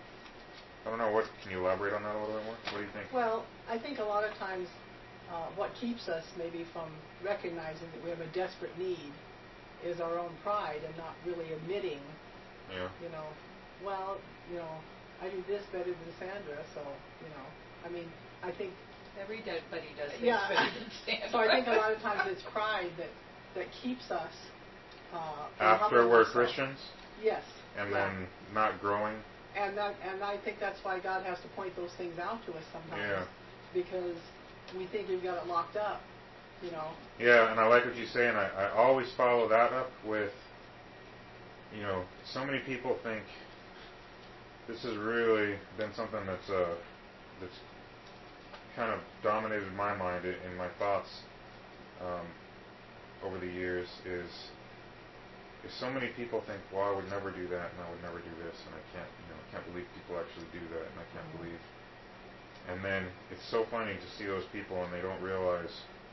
I don't know, what, can you elaborate on that a little bit more? What do you think? Well, I think a lot of times uh, what keeps us maybe from recognizing that we have a desperate need is our own pride and not really admitting, Yeah. you know, well, you know, I do this better than Sandra, so, you know, I mean, I think... Everybody does things Yeah. better than Sandra. So I think a lot of times it's pride that, that keeps us... Uh, from After humbling we're ourselves. Christians? Yes. And yeah. then not growing? And that, and I think that's why God has to point those things out to us sometimes. Yeah. Because we think we've got it locked up, you know. Yeah, and I like what you say, and I, I always follow that up with, you know, so many people think this has really been something that's uh, that's kind of dominated my mind in my thoughts um, over the years is is so many people think, well, I would never do that, and I would never do this, and I can't, you know, I can't believe people actually do that, and I can't Mm-hmm. believe. And then it's so funny to see those people, and they don't realize,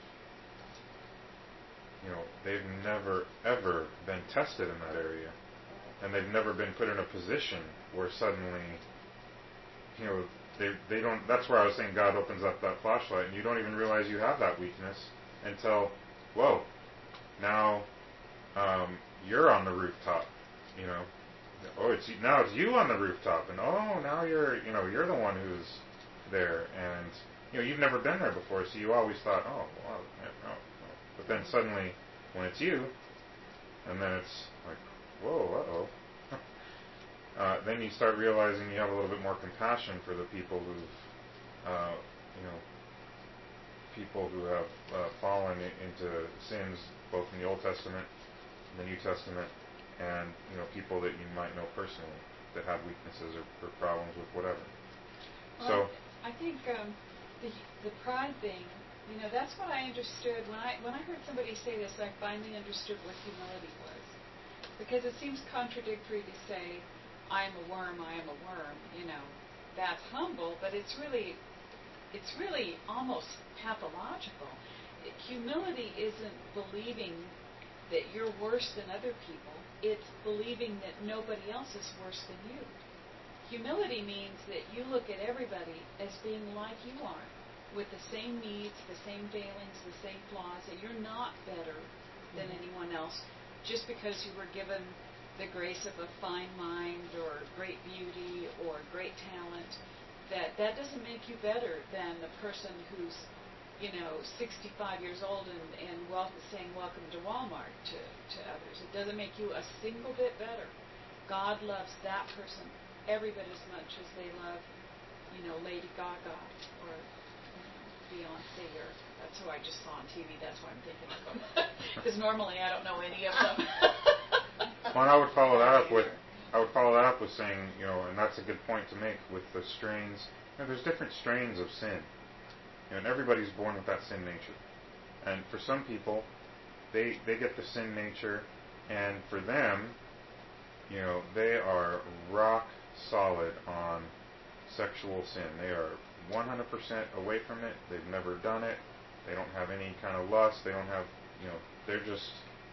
you know, they've never ever been tested in that area, and they've never been put in a position where suddenly, you know, they they don't. That's where I was saying God opens up that flashlight, and you don't even realize you have that weakness until, whoa, now um, you're on the rooftop, you know. Oh, it's now it's you on the rooftop, and oh, now you're, you know, you're the one who's there, and you know you've never been there before, so you always thought, oh, well, no, no. But then suddenly, when it's you, and then it's like, whoa, uh-oh. Uh, then you start realizing you have a little bit more compassion for the people who've, uh, you know, people who have uh, fallen into sins, both in the Old Testament and the New Testament, and, you know, people that you might know personally that have weaknesses or, or problems with whatever. Well, So, I think um, the the pride thing, you know, that's what I understood when I when I heard somebody say this. I finally understood what humility was, because it seems contradictory to say, "I am a worm, I am a worm," you know, that's humble, but it's really, it's really almost pathological. Humility isn't believing that you're worse than other people. It's believing that nobody else is worse than you. Humility means that you look at everybody as being like you are, with the same needs, the same failings, the same flaws, that you're not better than anyone else just because you were given the grace of a fine mind or great beauty or great talent. That that doesn't make you better than the person who's, you know, sixty-five years old and, and wel- saying welcome to Walmart to, to others. It doesn't make you a single bit better. God loves that person every bit as much as they love, you know, Lady Gaga or you know, Beyonce, or that's who I just saw on T V. That's why I'm thinking of them. Because normally I don't know any of them. Well, and I would follow that up with, I would follow that up with saying, you know, and that's a good point to make with the strains. You know, there's different strains of sin. You know, and everybody's born with that sin nature. And for some people, they they get the sin nature, and for them, you know, they are rock solid on sexual sin. They are one hundred percent away from it. They've never done it. They don't have any kind of lust. They don't have, you know, they're just,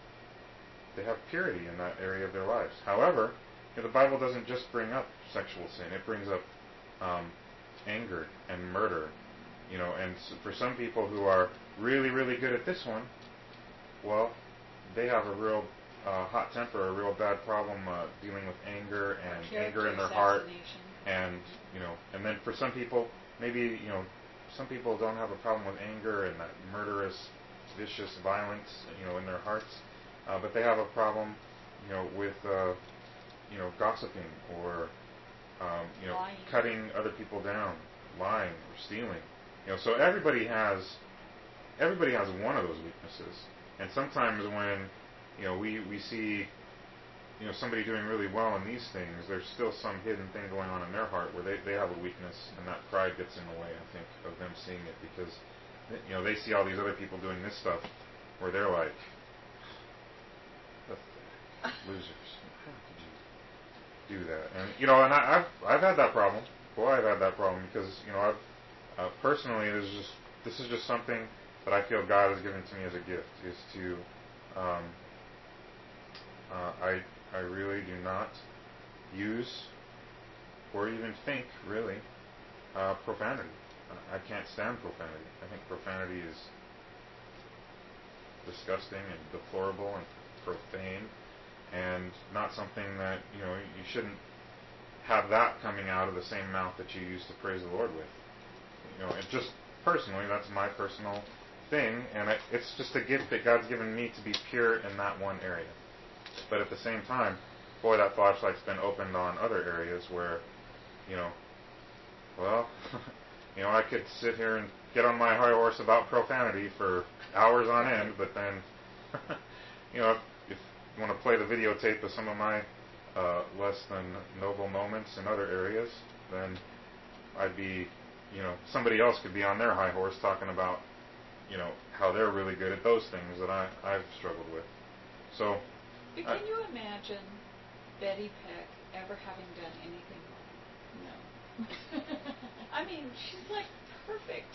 they have purity in that area of their lives. However, you know, the Bible doesn't just bring up sexual sin. It brings up um, anger and murder. You know, and for some people who are really, really good at this one, well, they have a real uh, hot temper, a real bad problem uh, dealing with anger and anger in their heart. And, you know, and then for some people, maybe, you know, some people don't have a problem with anger and that murderous, vicious violence, you know, in their hearts, uh, but they have a problem, you know, with, uh, you know, gossiping or, um, you know, lying. Cutting other people down, lying or stealing. You know, so everybody has, everybody has one of those weaknesses. And sometimes when, you know, we, we see, you know, somebody doing really well in these things, there's still some hidden thing going on in their heart where they, they have a weakness, and that pride gets in the way, I think, of them seeing it, because, you know, they see all these other people doing this stuff where they're like, losers, how could you do that? And, you know, and I, I've, I've had that problem. Boy, I've had that problem, because, you know, I've, uh, personally, it is just, this is just something that I feel God has given to me as a gift, is to, um, uh, I, I really do not use or even think, really, uh, profanity. I can't stand profanity. I think profanity is disgusting and deplorable and profane, and not something that, you know, you shouldn't have that coming out of the same mouth that you use to praise the Lord with. You know, it just personally, that's my personal thing, and it, it's just a gift that God's given me to be pure in that one area. But at the same time, boy, that flashlight's been opened on other areas where, you know, well, you know, I could sit here and get on my high horse about profanity for hours on end, but then, you know, if, if you want to play the videotape of some of my uh, less than noble moments in other areas, then I'd be, you know, somebody else could be on their high horse talking about, you know, how they're really good at those things that I, I've struggled with. So, but can I, you imagine Betty Peck ever having done anything wrong? No. I mean, she's like perfect.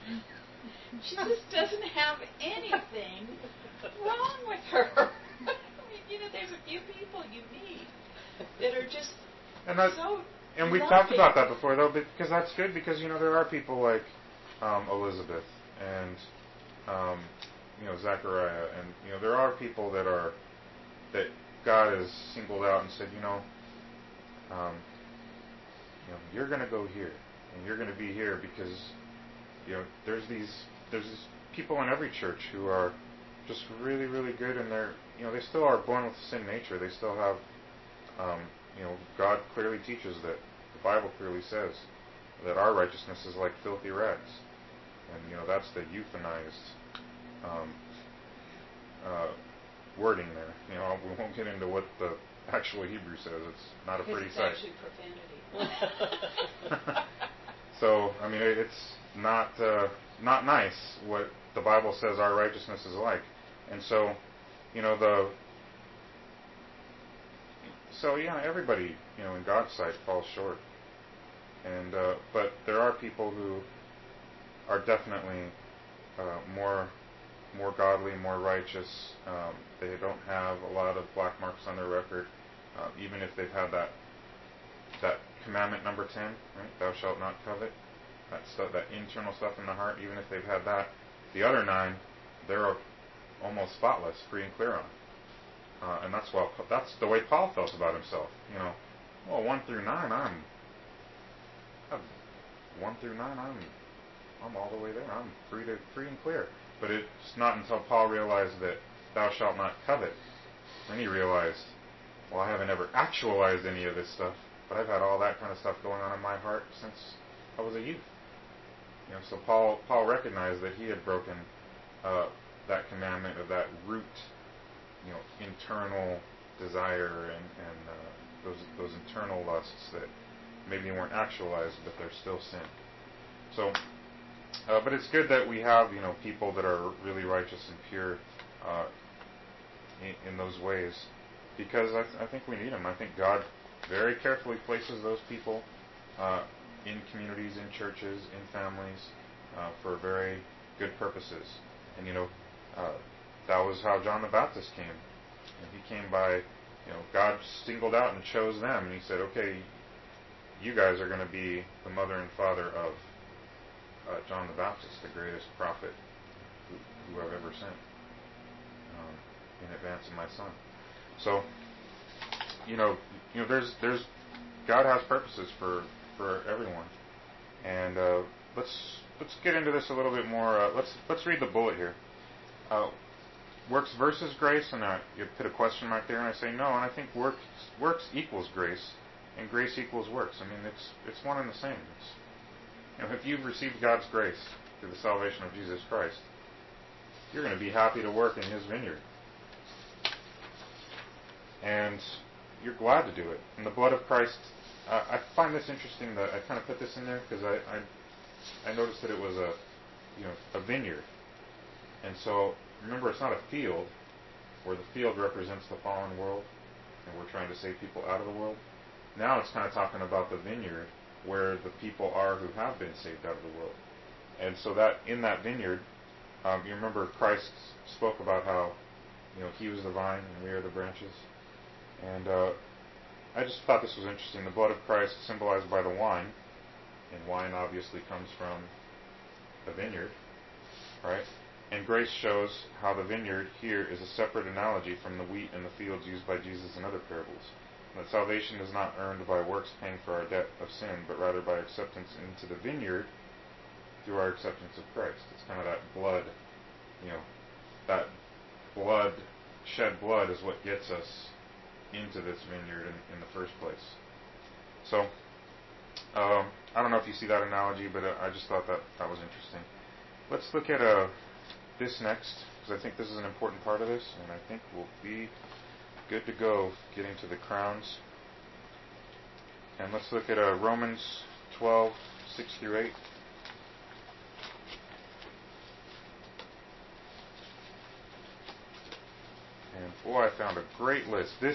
She just doesn't have anything wrong with her. I mean, you know, there's a few people you meet that are just and that, so And we've lovely. talked about that before, though, because that's good, because, you know, there are people like um, Elizabeth and, um, you know, Zechariah, and, you know, there are people that are, that God has singled out and said, you know, um, you know, you're going to go here, and you're going to be here because, you know, there's these, there's these people in every church who are just really, really good, and they're, you know, they still are born with sin nature. They still have, um, you know, God clearly teaches that, the Bible clearly says that our righteousness is like filthy rags. And, you know, that's the euthanized um, uh, wording there. You know, we won't get into what the actual Hebrew says. It's not a Because pretty it's sight. actually profanity. So, I mean, it's not uh, not nice what the Bible says our righteousness is like. And so, you know, the so yeah, everybody, you know, in God's sight falls short. And uh, but there are people who are definitely uh, more more godly, more righteous. Um, they don't have a lot of black marks on their record, uh, even if they've had that that commandment number ten, right? Thou shalt not covet. That stuff, that internal stuff in the heart. Even if they've had that, the other nine, they're almost spotless, free and clear on. Uh, and that's well, that's the way Paul felt about himself. You know, well, one through nine, I'm, I'm one through nine, I'm, I'm all the way there. I'm free to free and clear. But it's not until Paul realized that thou shalt not covet, then he realized, well, I haven't ever actualized any of this stuff, but I've had all that kind of stuff going on in my heart since I was a youth. You know, so Paul Paul recognized that he had broken uh, that commandment of that root, you know, internal desire and, and uh, those those internal lusts that maybe weren't actualized, but they're still sin. So, uh, but it's good that we have, you know, people that are really righteous and pure uh, in, in those ways, because I, th- I think we need them. I think God very carefully places those people uh, in communities, in churches, in families, uh, for very good purposes. And, you know, uh, that was how John the Baptist came. And he came by, you know, God singled out and chose them, and he said, okay, you guys are going to be the mother and father of uh, John the Baptist, the greatest prophet who, who I've ever sent, um, in advance of my son. So, you know, you know, there's, there's, God has purposes for, for everyone, and uh, let's let's get into this a little bit more. Uh, let's let's read the bullet here. Uh, works versus grace, and uh, you put a question mark there, and I say no, and I think works works equals grace, and grace equals works. I mean, it's it's one and the same. It's, you know, if you've received God's grace through the salvation of Jesus Christ, you're going to be happy to work in His vineyard, and you're glad to do it. And the blood of Christ, uh, I find this interesting that I kind of put this in there because I, I I noticed that it was a you know a vineyard, and so remember it's not a field where the field represents the fallen world, and we're trying to save people out of the world. Now it's kind of talking about the vineyard where the people are who have been saved out of the world, and so that in that vineyard, um, you remember Christ spoke about how you know He was the vine and we are the branches. And uh, I just thought this was interesting. The blood of Christ symbolized by the wine, and wine obviously comes from the vineyard, right? And grace shows how the vineyard here is a separate analogy from the wheat and the fields used by Jesus in other parables. And that salvation is not earned by works paying for our debt of sin, but rather by acceptance into the vineyard through our acceptance of Christ. It's kind of that blood, you know, that blood, shed blood is what gets us into this vineyard in, in the first place. So, um, I don't know if you see that analogy, but uh, I just thought that that was interesting. Let's look at uh, this next, because I think this is an important part of this, and I think we'll be good to go getting to the crowns. And let's look at uh, Romans twelve, six through eight. And boy, I found a great list. This,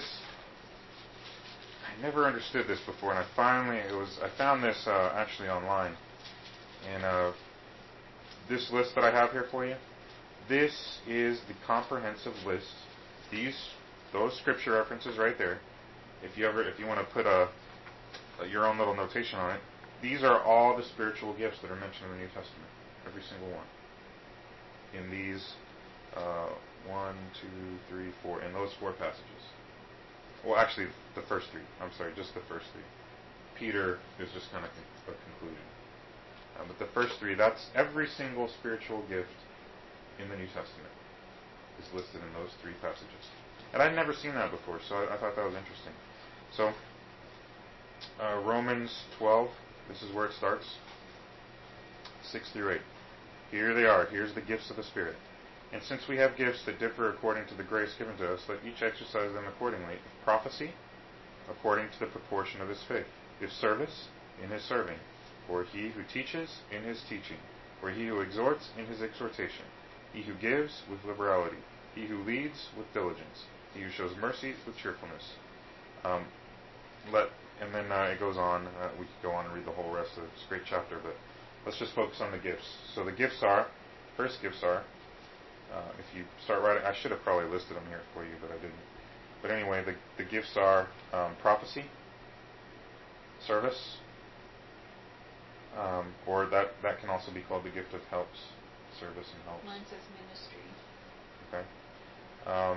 I never understood this before, and I finally, it was, I found this uh, actually online. And uh, this list that I have here for you, this is the comprehensive list. These, those scripture references right there. If you ever, if you want to put a, a your own little notation on it, these are all the spiritual gifts that are mentioned in the New Testament. Every single one. In these. Uh, one, two, three, four, in those four passages. Well, actually, the first three. I'm sorry, just the first three. Peter is just kind of a conclusion. Uh, but the first three, that's every single spiritual gift in the New Testament is listed in those three passages. And I'd never seen that before, so I, I thought that was interesting. So, uh, Romans twelve, this is where it starts. six through eight. Here they are. Here's the gifts of the Spirit. And since we have gifts that differ according to the grace given to us, let each exercise them accordingly. If prophecy, according to the proportion of his faith. If service, in his serving. Or he who teaches, in his teaching. Or he who exhorts, in his exhortation. He who gives, with liberality. He who leads, with diligence. He who shows mercy, with cheerfulness. Um, let and then uh, it goes on. Uh, we could go on and read the whole rest of it. It's a great chapter, but let's just focus on the gifts. So the gifts are, first gifts are, uh, if you start writing, I should have probably listed them here for you, but I didn't. But anyway, the, the gifts are um, prophecy, service, um, or that, that can also be called the gift of helps, service and helps. Mine says ministry. Okay. Um,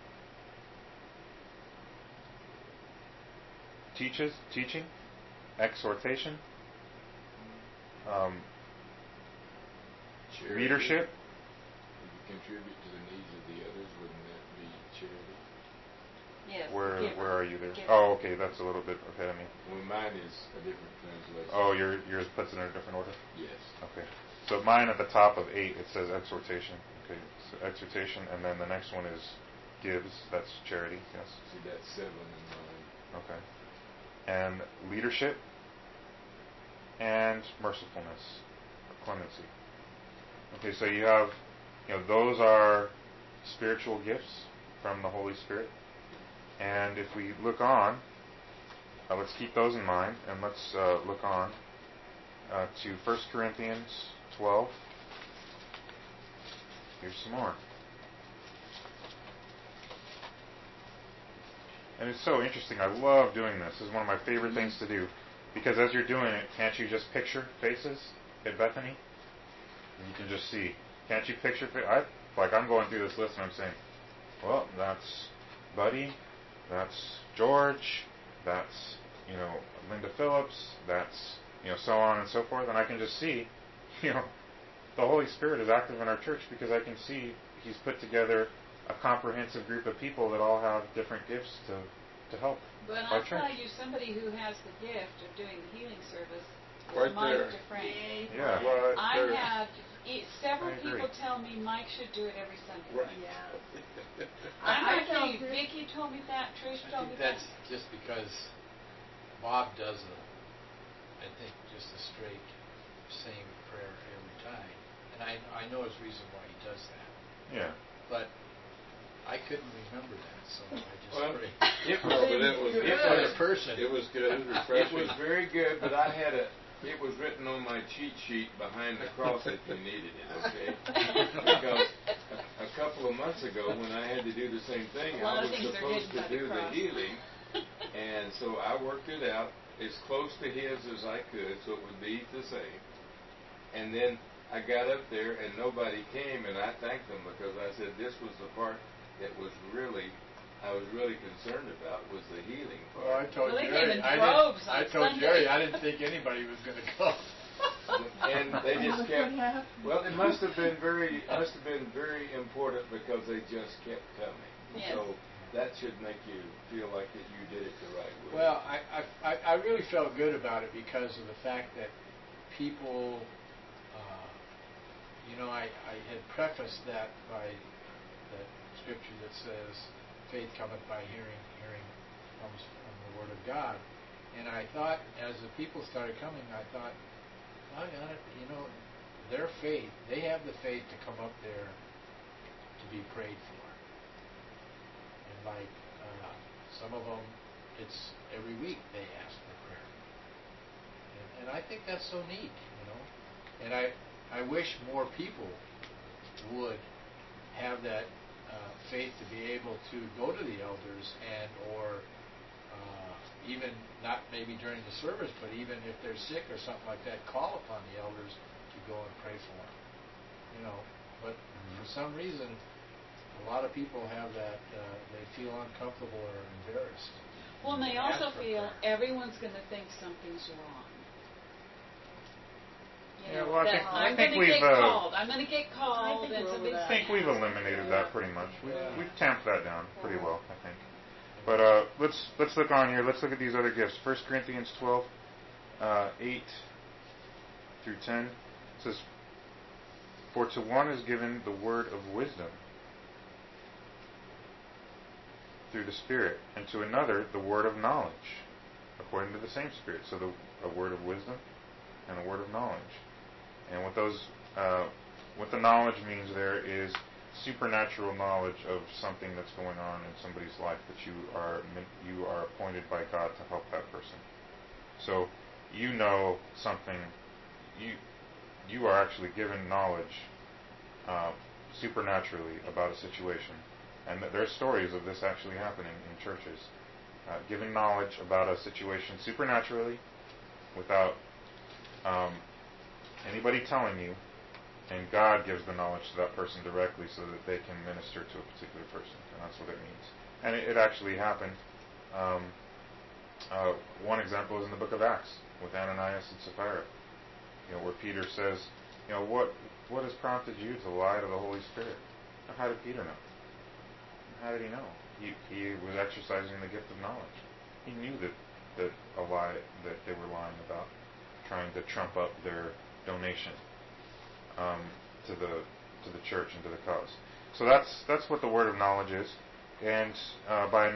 teaches, teaching, exhortation, um, Charity. leadership. If you contribute to the needs of the others, wouldn't that be charity? Yes. Where giver. where are you there? Giver. Oh, okay, that's a little bit ahead of me. Well, mine is a different translation. Oh, your yours puts it in a different order. Yes. Okay. So mine at the top of eight it says exhortation. Okay, so exhortation, and then the next one is gives. That's charity. Yes. See, that's seven in mine. Okay. And leadership and mercifulness, or clemency. Okay, so you have, you know, those are spiritual gifts from the Holy Spirit. And if we look on, uh, let's keep those in mind, and let's uh, look on uh, to First Corinthians twelve. Here's some more. And it's so interesting. I love doing this. This is one of my favorite things to do. Because as you're doing it, can't you just picture faces at Bethany? And you can just see. Can't you picture faces? I, like I'm going through this list and I'm saying, well, that's Buddy. That's George. That's, you know, Linda Phillips. That's, you know, so on and so forth. And I can just see, you know, the Holy Spirit is active in our church because I can see He's put together a comprehensive group of people that all have different gifts to, to help But our I'll church. tell you, somebody who has the gift of doing the healing service is Right Mike there. Dufresne. Yeah. Right I there. have e- several I agree. people tell me Mike should do it every Sunday. Right. Yeah. I'm I not felt kidding. it. Vicky told me that. Trish I told think me that's that. just because Bob does a, I think, just a straight same prayer every time. And I I know his reason why he does that. Yeah. But I couldn't remember that, so I just Well, prayed. It No, was, but it was it good. was Another person. It was good. It was It refreshing. was very good, but I had a. It was written on my cheat sheet behind the cross if you needed it. Okay, because a, a couple of months ago, when I had to do the same thing, A lot I of was things are supposed hidden to by the do the cross. healing, and so I worked it out as close to his as I could, so it would be the same. And then I got up there, and nobody came, and I thanked them because I said this was the part that was really. I was really concerned about was the healing part. Well, I told Well, they Jerry. came in I droves didn't, on I told Sunday. Jerry I didn't think anybody was going to come. And they just What kept. happened? Well, it must have been very must have been very important because they just kept coming. Yes. So that should make you feel like that you did it the right way. Well, I, I, I- I really felt good about it because of the fact that people, uh, you know, I, I had prefaced that by the scripture that says, faith cometh by hearing, hearing comes from the Word of God. And I thought, as the people started coming, I thought, I got it, you know, their faith, they have the faith to come up there to be prayed for. And like uh, some of them, it's every week they ask for prayer. And, and I think that's so neat, you know. And I, I wish more people would have that uh, faith to be able to go to the elders and or uh, even not maybe during the service, but even if they're sick or something like that, call upon the elders to go and pray for them. You know, but for some reason, a lot of people have that, uh, they feel uncomfortable or embarrassed. Well, and they to ask also for feel prayer. everyone's going to think something's wrong. You Yeah, know, well, I that think- I I'm think going to we've, get uh, called. I'm going to get called, think and we're over somebody's that. I think we've gonna ask eliminated me. that pretty much. We've, Yeah. we've tamped that down pretty well, I think. But uh, let's let's look on here. Let's look at these other gifts. First Corinthians twelve, uh, eight through ten. It says, "For to one is given the word of wisdom through the Spirit, and to another the word of knowledge, according to the same Spirit." So the a word of wisdom and a word of knowledge. And what those uh, what the knowledge means there is supernatural knowledge of something that's going on in somebody's life that you are you are appointed by God to help that person. So you know something, you you are actually given knowledge uh, supernaturally about a situation, and th- there's stories of this actually happening in churches. Uh, given knowledge about a situation supernaturally, without um, anybody telling you, and God gives the knowledge to that person directly so that they can minister to a particular person, and that's what it means. And it, it actually happened. Um, uh, one example is in the book of Acts with Ananias and Sapphira, you know, where Peter says, you know, what what has prompted you to lie to the Holy Spirit? And how did Peter know? How did he know? He he was exercising the gift of knowledge. He knew that that a lie that they were lying about, trying to trump up their donation um, to the to the church and to the cause. So that's that's what the word of knowledge is. And uh, by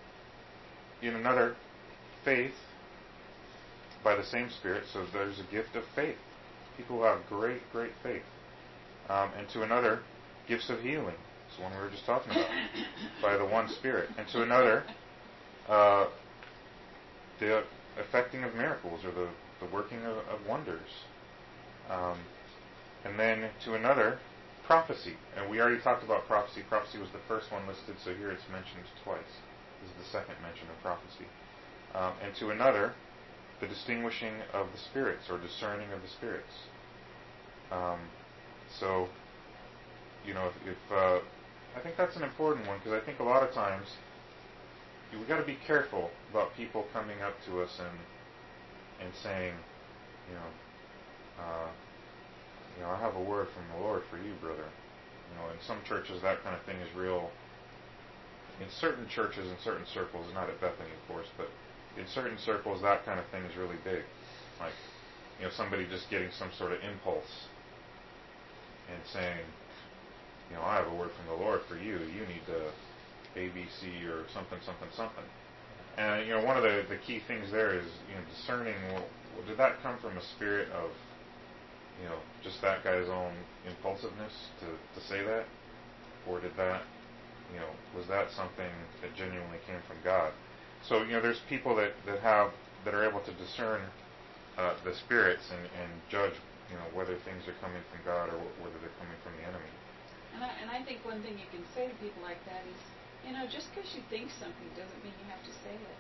in another, faith by the same Spirit. So there's a gift of faith. People who have great great faith. Um, and to another, gifts of healing. It's the one we were just talking about, by the one Spirit. And to another, uh, the effecting of miracles, or the, the working of, of wonders. Um, and then to another, prophecy. And we already talked about prophecy. Prophecy was the first one listed, so here it's mentioned twice. This is the second mention of prophecy. Um, and to another, the distinguishing of the spirits, or discerning of the spirits. Um, so, you know, if, if uh, I think that's an important one, because I think a lot of times we've got to be careful about people coming up to us and and saying, you know, uh, you know, I have a word from the Lord for you, brother. You know, in some churches that kind of thing is real. In certain churches, in certain circles, not at Bethany, of course, but in certain circles, that kind of thing is really big. Like, you know, somebody just getting some sort of impulse and saying, you know, I have a word from the Lord for you. You need to A B C or something, something, something. And, you know, one of the, the key things there is, you know, discerning, well, did that come from a spirit of, you know, just that guy's own impulsiveness to, to say that? Or did that, you know, was that something that genuinely came from God? So, you know, there's people that, that have, that are able to discern uh, the spirits and, and judge, you know, whether things are coming from God or whether they're coming from the enemy. And I, and I think one thing you can say to people like that is, you know, just because you think something doesn't mean you have to say it.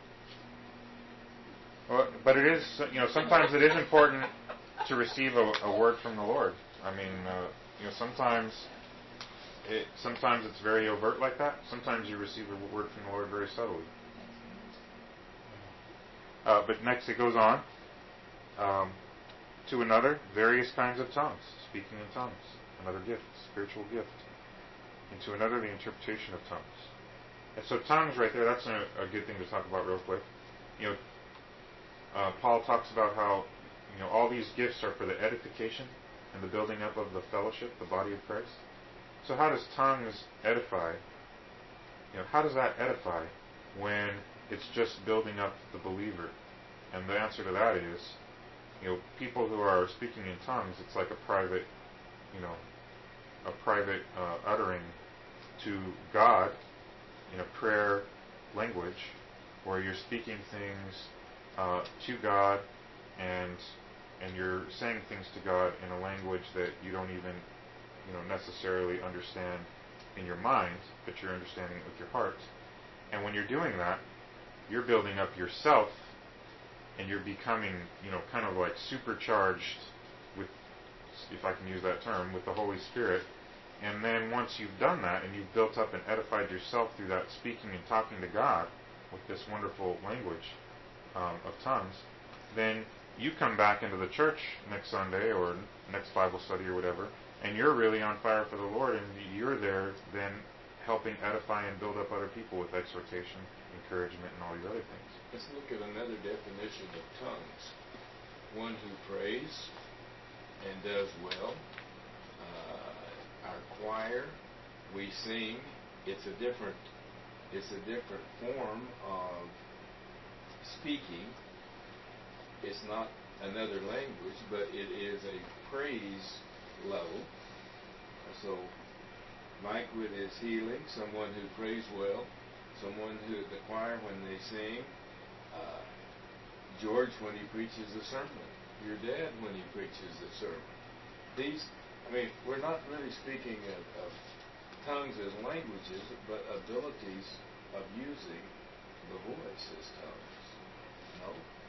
Well, but it is, you know, sometimes it is important to receive a, a word from the Lord. I mean, uh, you know, sometimes it, sometimes it's very overt like that. Sometimes you receive a word from the Lord very subtly. Uh, but next it goes on. Um, to another, various kinds of tongues, speaking in tongues, another gift, spiritual gift. And to another, the interpretation of tongues. And so tongues right there, that's a, a good thing to talk about real quick. You know, uh, Paul talks about how, you know, all these gifts are for the edification and the building up of the fellowship, the body of Christ. So how does tongues edify? You know, how does that edify when it's just building up the believer? And the answer to that is, you know, people who are speaking in tongues, it's like a private, you know, a private uh, uttering to God in a prayer language, where you're speaking things uh, to God, and and you're saying things to God in a language that you don't even, you know, necessarily understand in your mind, but you're understanding it with your heart. And when you're doing that, you're building up yourself, and you're becoming, you know, kind of like supercharged with, if I can use that term, with the Holy Spirit. And then once you've done that, and you've built up and edified yourself through that speaking and talking to God with this wonderful language um, of tongues, then you come back into the church next Sunday or next Bible study or whatever, and you're really on fire for the Lord, and you're there then helping edify and build up other people with exhortation, encouragement, and all these other things. Let's look at another definition of tongues. One who prays and does well. Uh, our choir, we sing. It's a different, it's a different form of speaking. It's not another language, but it is a praise level. So Mike with his healing, someone who prays well, someone who, the choir when they sing, uh, George when he preaches a sermon, your dad when he preaches a sermon. These, I mean, we're not really speaking of, of tongues as languages, but abilities of using the voice as tongues. No?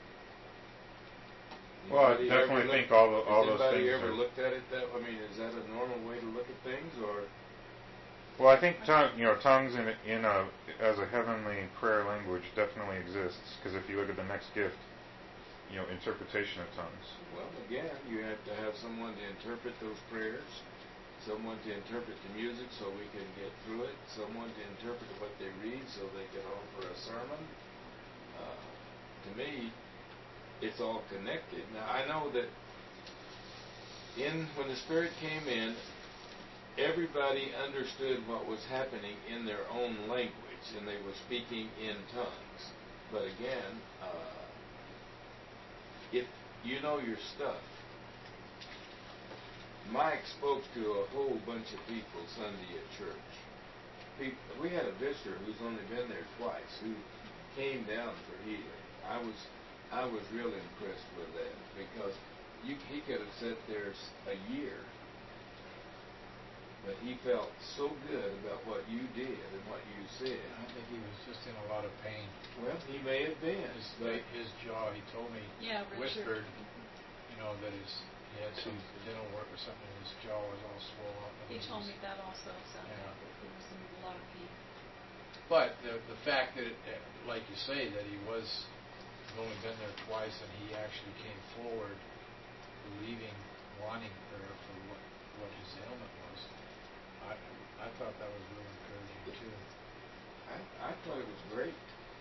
Well, I Anybody definitely ever think look- all the, all has those anybody things ever are. looked at it that? I mean, is that a normal way to look at things, or? Well, I think tongue, you know, tongues in a- in a as a heavenly prayer language definitely exists. Because if you look at the next gift, you know, interpretation of tongues. Well, again, you have to have someone to interpret those prayers, someone to interpret the music so we can get through it, someone to interpret what they read so they can offer a sermon. Uh, to me, it's all connected. Now, I know that in when the Spirit came in, everybody understood what was happening in their own language, and they were speaking in tongues. But again, uh, if you know your stuff, Mike spoke to a whole bunch of people Sunday at church. People, we had a visitor who's only been there twice, who came down for healing. I was, I was really impressed with that because you, he could have sat there s- a year, but he felt so good about what you did and what you said. I think he was just in a lot of pain. Well, he may have been, His, but his jaw, he told me, Yeah, Richard. whispered, you know, that his he had some dental work or something, and his jaw was all swollen up. and He was- told me that also, so Yeah. he was in a lot of pain. But the the fact that, it, that, like you say, that he was he's only been there twice, and he actually came forward, believing, wanting prayer for what what his ailment was. I I thought that was really encouraging too. I, I thought it was great.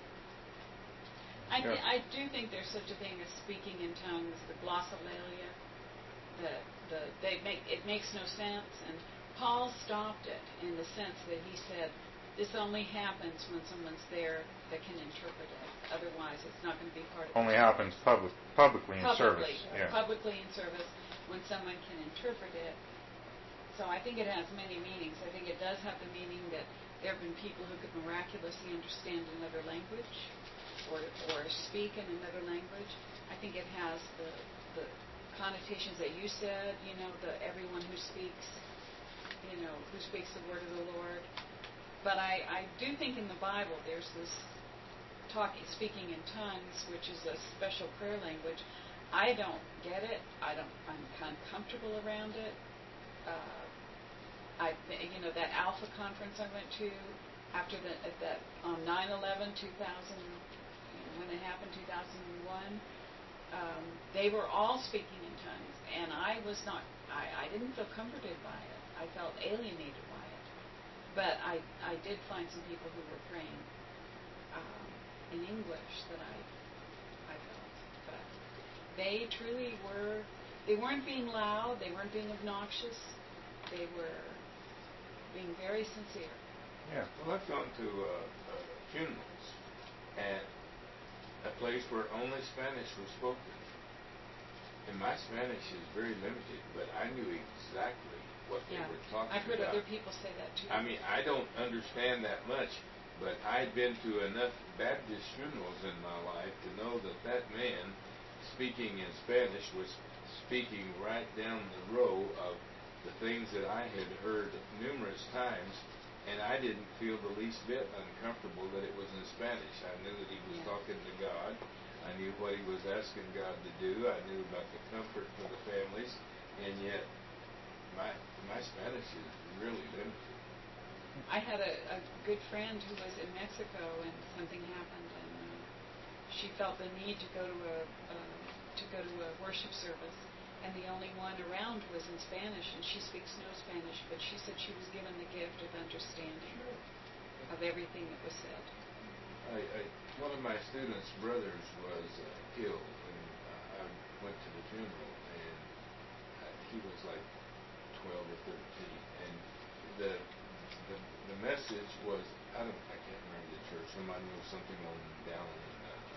I, th- Yeah. I do think there's such a thing as speaking in tongues, the glossolalia. The, the, they make, it makes no sense, and Paul stopped it in the sense that he said, this only happens when someone's there that can interpret it. Otherwise, it's not going to be part of Only the happens public, publicly in publicly, service. Yeah. publicly in service when someone can interpret it. So I think it has many meanings. I think it does have the meaning that there have been people who could miraculously understand another language or or speak in another language. I think it has the the connotations that you said, you know, the everyone who speaks, you know, who speaks the word of the Lord. But I, I do think in the Bible there's this talking, speaking in tongues, which is a special prayer language. I don't get it. I don't. I'm kind of comfortable around it. Uh, I, you know, that Alpha conference I went to after the at that on nine eleven two thousand, you know, when it happened two thousand one. Um, they were all speaking in tongues, and I was not. I, I didn't feel comforted by it. I felt alienated by it. But I, I did find some people who were praying um, in English that I, I felt. But they truly were. They weren't being loud. They weren't being obnoxious. They were being very sincere. Yeah. Well, I've gone to uh, uh, funerals and a place where only Spanish was spoken. And my Spanish is very limited, but I knew exactly what they Yeah, were talking I've heard about. other people say that too. I mean, I don't understand that much, but I'd been to enough Baptist funerals in my life to know that that man speaking in Spanish was speaking right down the row of the things that I had heard numerous times, and I didn't feel the least bit uncomfortable that it was in Spanish. I knew that he was Yeah. talking to God. I knew what he was asking God to do. I knew about the comfort for the families, and yet my my Spanish is really limited. I had a, a good friend who was in Mexico, and something happened, and uh, she felt the need to go to a uh, to go to a worship service, and the only one around was in Spanish, and she speaks no Spanish, but she said she was given the gift of understanding of everything that was said. I, I, one of my students' brothers was uh, killed, and uh, I went to the funeral, and uh, he was like twelve or thirteen, and the the, the message was, I don't, I can't remember the church. Somebody knew something on down in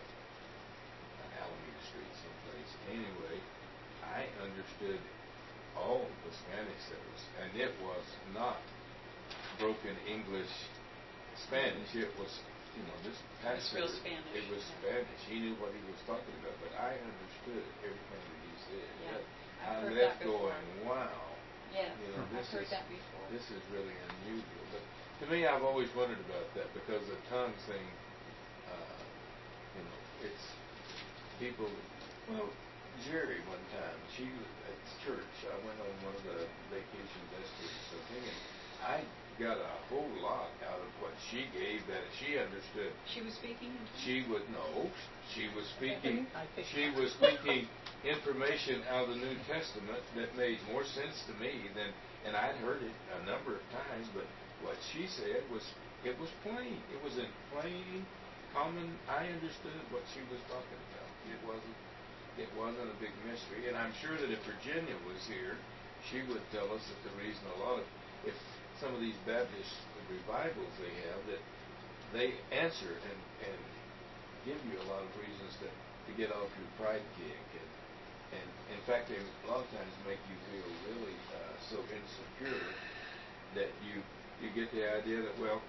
uh, Alameda Street, someplace. Anyway, I understood all the Spanish that was, and it was not broken English, Spanish. It was, you know, this pastor. real Spanish, It was yeah. Spanish. He knew what he was talking about, but I understood everything that he said. Yeah, That- I've I heard left that before. going, wow. Yes, You know, I've this heard is that before. this is really unusual. But to me, I've always wondered about that because the tongue thing. Uh, you know, it's people. Well, Jerry one time, she was at church. I went on one of the vacation vespers or something, and I got a whole lot out of what she gave that she understood. She was speaking in tongues? She would no. She was speaking. I think- She was speaking information out of the New Testament that made more sense to me than, and I'd heard it a number of times. But what she said was, it was plain. It was in plain, common. I understood what she was talking about. It wasn't. It wasn't a big mystery. And I'm sure that if Virginia was here, she would tell us that the reason a lot of, if some of these Baptist revivals they have, that they answer and and give you a lot of reasons to, to get off your pride kick, and, and in fact they a lot of times make you feel really uh, so insecure that you you get the idea that, well,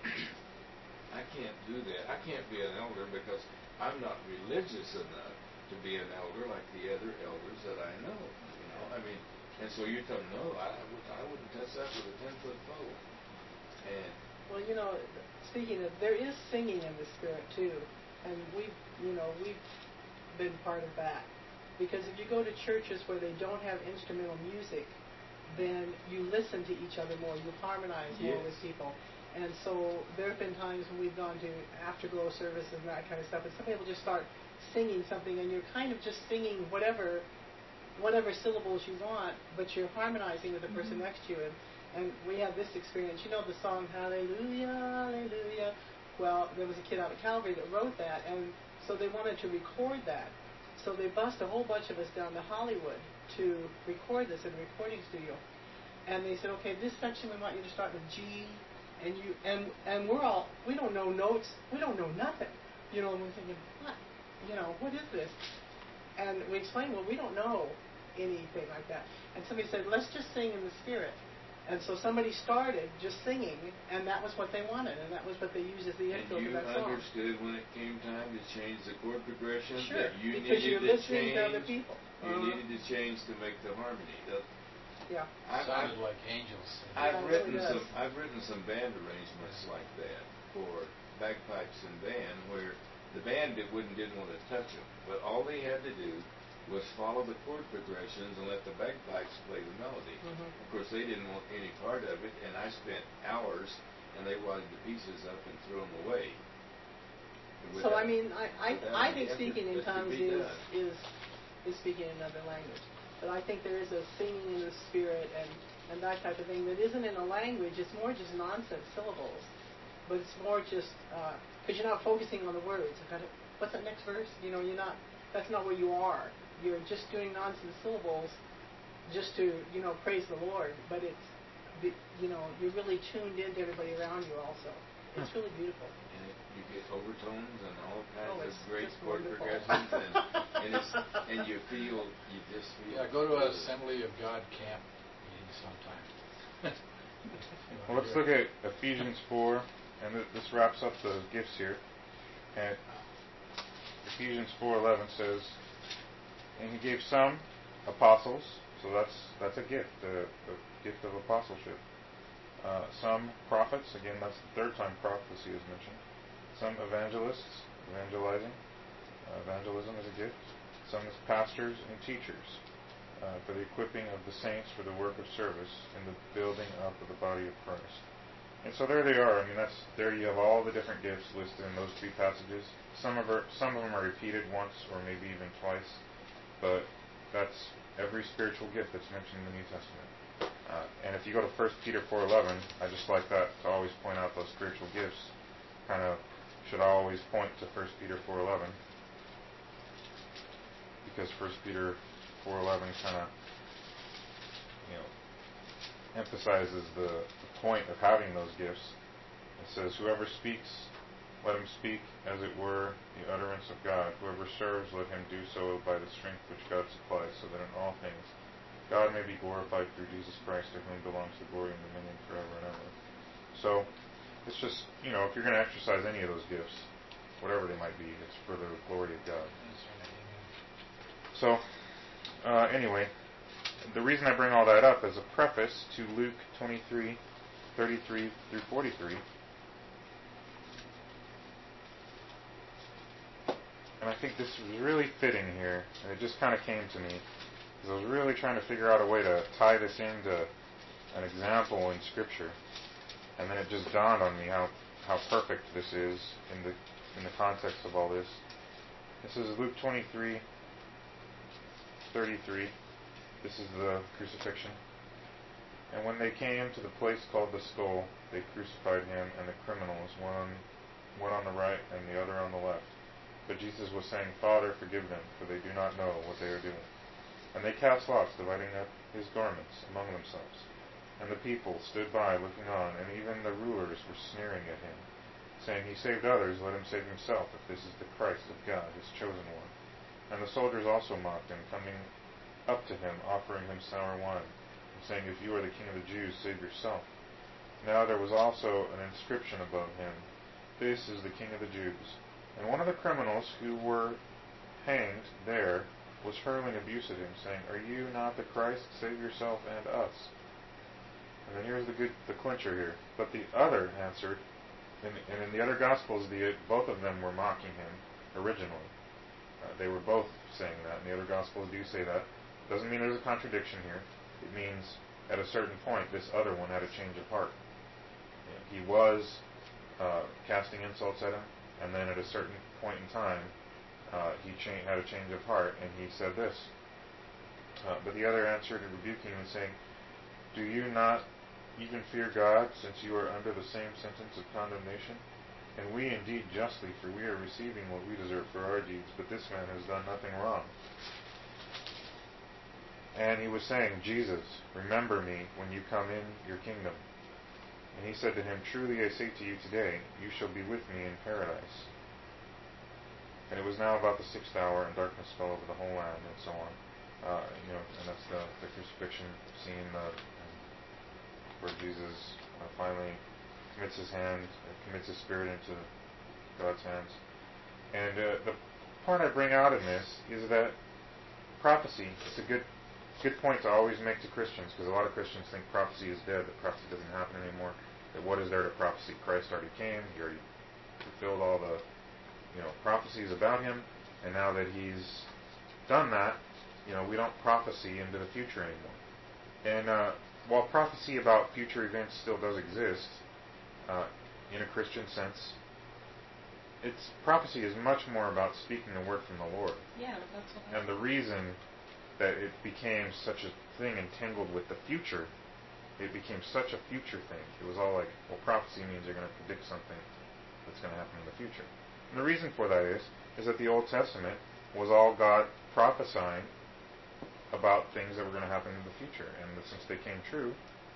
I can't do that. I can't be an elder because I'm not religious enough to be an elder like the other elders that I know. You know, I mean, and so you tell them, no, I, would, I wouldn't touch that with a ten foot pole. And Well, you know, speaking of, there is singing in the Spirit too, and we've, you know, we've been part of that. Because if you go to churches where they don't have instrumental music, then you listen to each other more, you harmonize more Yes. with people. And so there have been times when we've gone to afterglow services and that kind of stuff, and some people just start singing something, and you're kind of just singing whatever whatever syllables you want, but you're harmonizing with the person Mhm. next to you. And, and we had this experience. You know the song Hallelujah, Hallelujah? Well, there was a kid out of Calvary that wrote that, and so they wanted to record that. So they bussed a whole bunch of us down to Hollywood to record this in a recording studio. And they said, okay, this section we want you to start with G, and you and and we're all, we don't know notes, we don't know nothing. You know, and we're thinking, what? You know, what is this? And we explained, well, we don't know anything like that. And somebody said, let's just sing in the Spirit. And so somebody started just singing, and that was what they wanted, and that was what they used as the And intro to you that song. understood when it came time to change the chord progression Sure, that you because needed you're to listening change. to other people. You Uh-huh. needed to change to make the harmony. The, Yeah. I've, Sounded I've, like angels. Yeah, I've it written really some. does. I've written some band arrangements like that for bagpipes and band, where the band did, wouldn't didn't want to touch them, but all they had to do was follow the chord progressions and let the bagpipes play the melody. Mhm. Of course, they didn't want any part of it, and I spent hours, and they wadded the pieces up and threw them away. So I Without- mean, I, I, without I any think effort speaking in that could tongues be is, done. is is speaking another language. But I think there is a singing in the Spirit and, and that type of thing that isn't in a language. It's more just nonsense syllables. But it's more just because you're not focusing on the words. Kind of, what's that next verse? You know, you're not. That's not where you are. You're just doing nonsense syllables, just to you know praise the Lord. But it's, be- you know, you're really tuned into everybody around you. Also, it's really beautiful. And it, you get overtones and all kinds Oh, of it's great just chord wonderful. progressions, and and, it's, and you feel, you just feel. Yeah, go to good. an Assembly of God camp meeting sometime. Well, let's look at Ephesians four, and th- this wraps up the gifts here. And Ephesians four eleven says, "And he gave some apostles," so that's that's a gift, the, the gift of apostleship. Uh, some prophets, again, that's the third time prophecy is mentioned. Some evangelists, evangelizing, uh, evangelism is a gift. Some as pastors and teachers, uh, for the equipping of the saints for the work of service and the building up of the body of Christ. And so there they are. I mean, that's there. You have all the different gifts listed in those three passages. Some of are, some of them are repeated once or maybe even twice, but that's every spiritual gift that's mentioned in the New Testament. Uh, and if you go to First Peter four eleven, I just like that to always point out those spiritual gifts. Kind of should always point to First Peter four eleven, because First Peter four eleven kind of, you know, emphasizes the, the point of having those gifts. It says, "Whoever speaks, let him speak as it were the utterance of God. Whoever serves, let him do so by the strength which God supplies, so that in all things God may be glorified through Jesus Christ, to whom belongs the glory and dominion forever and ever." So it's just, you know, if you're going to exercise any of those gifts, whatever they might be, it's for the glory of God. That's right. Amen. So, uh, anyway, the reason I bring all that up as a preface to Luke twenty-three, thirty-three through forty-three, and I think this was really fitting here, and it just kind of came to me, because I was really trying to figure out a way to tie this into an example in Scripture, and then it just dawned on me how, how perfect this is in the in the context of all this. This is Luke twenty-three, thirty-three. This is the crucifixion. And when they came to the place called the Skull, they crucified him and the criminals, one on, one on the right and the other on the left. But Jesus was saying, Father, forgive them, for they do not know what they are doing. And they cast lots, dividing up his garments among themselves. And the people stood by, looking on, and even the rulers were sneering at him, saying, He saved others, let him save himself, if this is the Christ of God, his chosen one. And the soldiers also mocked him, coming up to him, offering him sour wine, and saying, If you are the King of the Jews, save yourself. Now there was also an inscription above him, This is the King of the Jews. And one of the criminals who were hanged there was hurling abuse at him, saying, Are you not the Christ? Save yourself and us. And then here's the good, the clincher here. But the other answered, and, and in the other Gospels, the, both of them were mocking him originally. Uh, they were both saying that, and the other Gospels do say that. Doesn't mean there's a contradiction here. It means at a certain point, this other one had a change of heart. He was uh, casting insults at him, and then at a certain point in time, uh, he cha- had a change of heart, and he said this. Uh, but the other answered and rebuking him, saying, Do you not even fear God, since you are under the same sentence of condemnation? And we indeed justly, for we are receiving what we deserve for our deeds, but this man has done nothing wrong. And he was saying, Jesus, remember me when you come in your kingdom. And he said to him, Truly I say to you today, you shall be with me in paradise. And it was now about the sixth hour, and darkness fell over the whole land, and so on. Uh, you know, and that's the, the crucifixion scene uh, where Jesus uh, finally commits his hand, uh, commits his spirit into God's hands. And uh, the point I bring out in this is that prophecy, it's a good good point to always make to Christians, because a lot of Christians think prophecy is dead, that prophecy doesn't happen anymore, that what is there to prophecy? Christ already came, he already fulfilled all the you know prophecies about him, and now that he's done that, you know, we don't prophesy into the future anymore. And uh, while prophecy about future events still does exist, uh, in a Christian sense, it's prophecy is much more about speaking the word from the Lord. Yeah, that's what I And the reason that it became such a thing entangled with the future, it became such a future thing. It was all like, well, prophecy means you're going to predict something that's going to happen in the future. And the reason for that is, is that the Old Testament was all God prophesying about things that were going to happen in the future. And since they came true,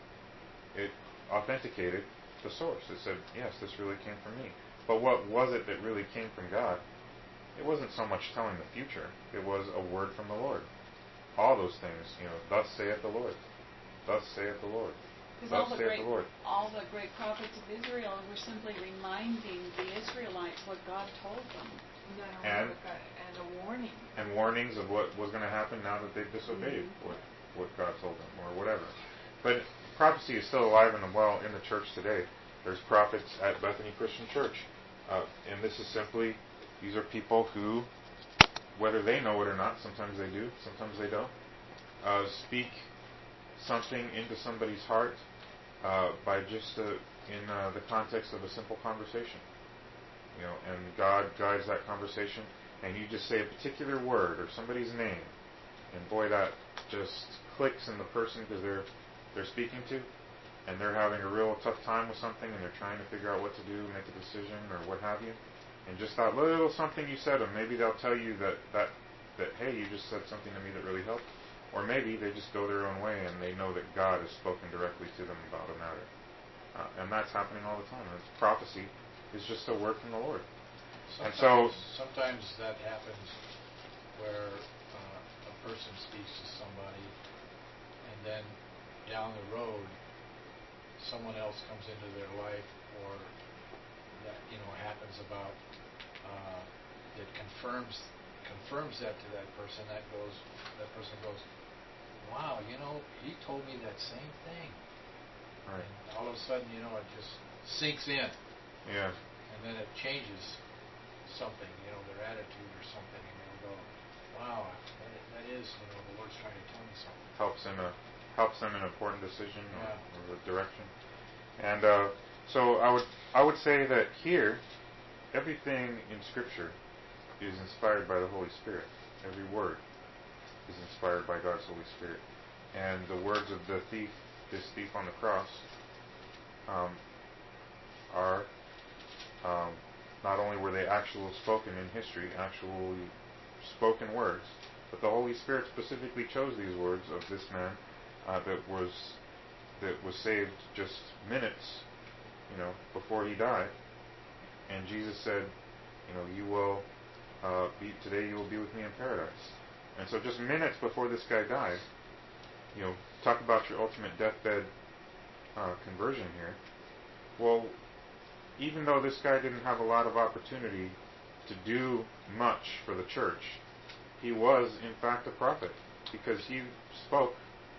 it authenticated the source. It said, yes, this really came from me. But what was it that really came from God? It wasn't so much telling the future. It was a word from the Lord. All those things, you know, thus saith the Lord. Thus saith the Lord. Because Thus all the saith great, the Lord. all the great prophets of Israel were simply reminding the Israelites what God told them. And, And- and a warning. And warnings of what was going to happen now that they've disobeyed Mhm. what, what God told them, or whatever. But prophecy is still alive and well in the church today. There's prophets at Bethany Christian Church. Uh, and this is simply, these are people who, whether they know it or not, sometimes they do, sometimes they don't, uh, speak something into somebody's heart uh, by just uh, in uh, the context of a simple conversation. You know, and God guides that conversation, and you just say a particular word or somebody's name, and boy, that just clicks in the person because they're they're speaking to, and they're having a real tough time with something, and they're trying to figure out what to do, make a decision, or what have you. And just that little something you said, and maybe they'll tell you that, that, that hey, you just said something to me that really helped. Or maybe they just go their own way, and they know that God has spoken directly to them about a matter. Uh, and that's happening all the time. And prophecy is just a word from the Lord. And so- Sometimes, sometimes that happens where uh, a person speaks to somebody, and then down the road, someone else comes into their life, or that you know happens about uh, that confirms confirms that to that person, that goes that person goes, wow, you know, he told me that same thing. Right. And all of a sudden, you know, it just sinks in. Yeah. And then it changes something, you know, their attitude or something, and they go, wow, that, that is, you know, the Lord's trying to tell me something. Helps in a helps them in an important decision Yeah. or, or the direction. And uh, so I would I would say that here, everything in Scripture is inspired by the Holy Spirit. Every word is inspired by God's Holy Spirit. And the words of the thief, this thief on the cross, um, are um, not only were they actual spoken in history, actually spoken words, but the Holy Spirit specifically chose these words of this man uh, that was that was saved just minutes, you know, before he died. And Jesus said, you know, you will uh, be today. You will be with me in paradise. And so, just minutes before this guy died, you know, talk about your ultimate deathbed uh, conversion here. Well, even though this guy didn't have a lot of opportunity to do much for the church, he was in fact a prophet, because he spoke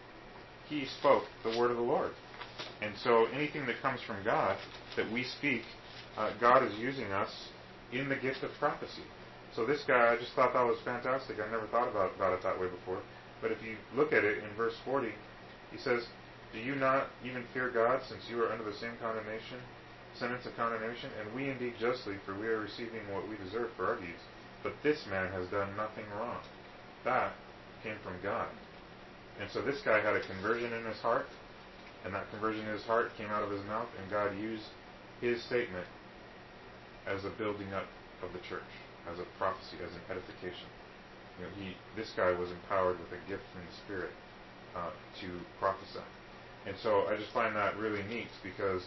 he spoke the word of the Lord. And so anything that comes from God that we speak, uh, God is using us in the gift of prophecy. So this guy, I just thought that was fantastic. I never thought about, about it that way before. But if you look at it in verse forty, he says, do you not even fear God, since you are under the same condemnation, sentence of condemnation? And we indeed justly, for we are receiving what we deserve for our deeds. But this man has done nothing wrong. That came from God. And so this guy had a conversion in his heart, and that conversion in his heart came out of his mouth, and God used his statement as a building up of the church, as a prophecy, as an edification. You know, he, this guy was empowered with a gift from the Spirit uh, to prophesy. And so I just find that really neat, because,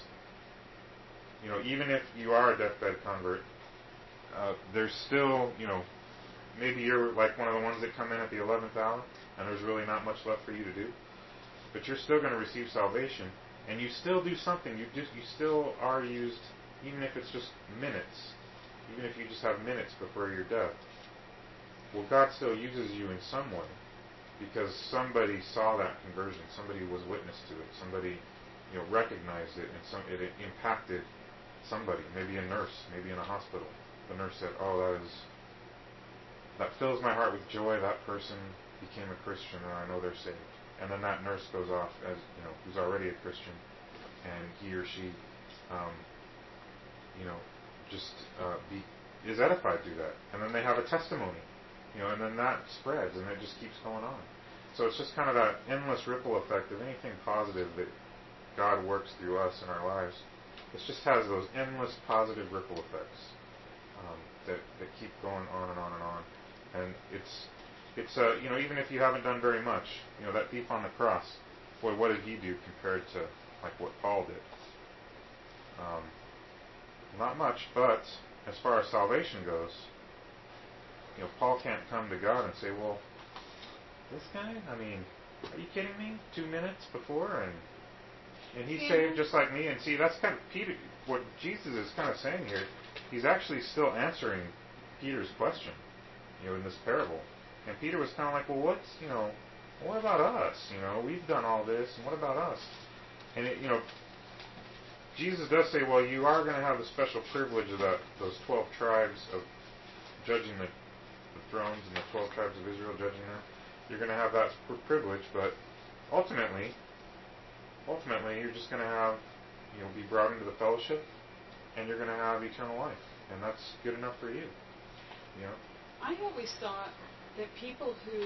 you know, even if you are a deathbed convert, uh, there's still, you know, maybe you're like one of the ones that come in at the eleventh hour, and there's really not much left for you to do. But you're still going to receive salvation, and you still do something. You just you still are used, even if it's just minutes, even if you just have minutes before your death. Well, God still uses you in some way, because somebody saw that conversion, somebody was witness to it, somebody, you know, recognized it, and some it impacted somebody. Maybe a nurse, maybe in a hospital. The nurse said, "Oh, that is that fills my heart with joy. That person became a Christian, and I know they're saved." And then that nurse goes off, as you know, who's already a Christian, and he or she, um, you know, just uh, be is edified through that. And then they have a testimony, you know, and then that spreads, and it just keeps going on. So it's just kind of that endless ripple effect of anything positive that God works through us in our lives. It just has those endless positive ripple effects um, that that keep going on and on and on. And it's It's, uh, you know, even if you haven't done very much, you know, that thief on the cross, boy, what did he do compared to, like, what Paul did? Um, not much, but as far as salvation goes, you know, Paul can't come to God and say, well, this guy, I mean, are you kidding me? Two minutes before, and and he's Yeah. saved just like me. And see, that's kind of Peter, what Jesus is kind of saying here. He's actually still answering Peter's question, you know, in this parable. And Peter was kind of like, well, what's, you know, what about us? You know, we've done all this, and what about us? And, it, you know, Jesus does say, well, you are going to have the special privilege of that, those twelve tribes of judging the, the thrones, and the twelve tribes of Israel judging them. You're going to have that privilege, but ultimately, ultimately, you're just going to have, you know, be brought into the fellowship, and you're going to have eternal life. And that's good enough for you, you know? I always thought that people who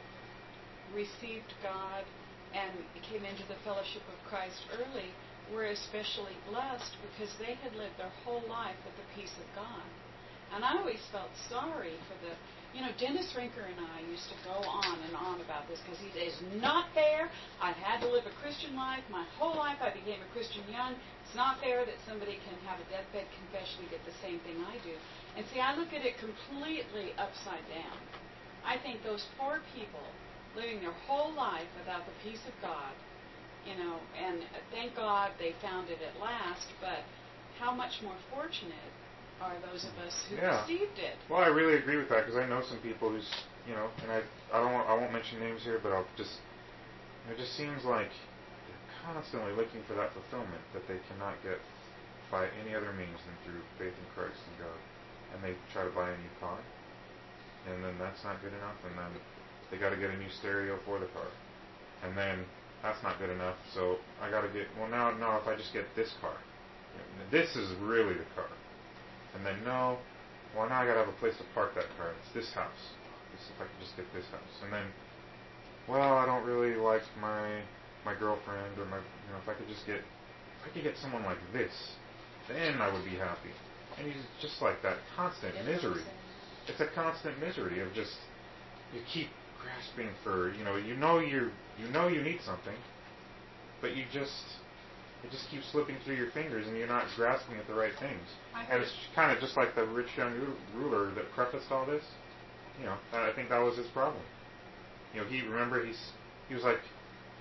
received God and came into the fellowship of Christ early were especially blessed, because they had lived their whole life with the peace of God. And I always felt sorry for the, you know, Dennis Rinker and I used to go on and on about this, because he says, it's not fair. I had to live a Christian life. My whole life I became a Christian young. It's not fair that somebody can have a deathbed confession and get the same thing I do. And see, I look at it completely upside down. I think those poor people living their whole life without the peace of God you know, and thank God they found it at last, but how much more fortunate are those of us who Yeah. received it? Well, I really agree with that because I know some people who's, you know, and I, I don't, want, I won't mention names here, but I'll just, it just seems like they're constantly looking for that fulfillment that they cannot get by any other means than through faith in Christ and God, and they try to buy a new car, and then that's not good enough, and then they got to get a new stereo for the car, and then that's not good enough, so I got to get, well now, no, if I just get this car, this is really the car, and then no, well now I got to have a place to park that car, it's this house, this, if I could just get this house, and then, well I don't really like my my girlfriend, or my, you know, if I could just get, if I could get someone like this, then I would be happy, and it's just like that constant misery, it's a constant misery of just, you keep grasping for, you know, you know you you know you need something, but you just, it just keeps slipping through your fingers, and you're not grasping at the right things. And it's kind of just like the rich young ruler that prefaced all this. You know, I think that was his problem. You know, he remember he's he was like,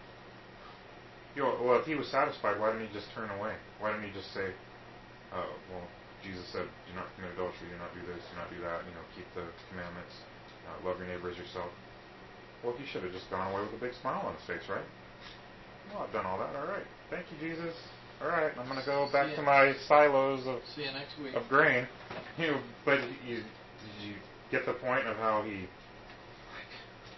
you know, well, if he was satisfied, why didn't he just turn away? Why didn't he just say, uh, well, Jesus said, do not commit adultery, do not do this, do not do that. You know, keep the commandments, uh, love your neighbor as yourself. Well, he should have just gone away with a big smile on his face, right? Well, I've done all that. All right. Thank you, Jesus. All right. I'm going to go back to my silos of See you next week. of grain. You know, but you did you get the point of how he, like,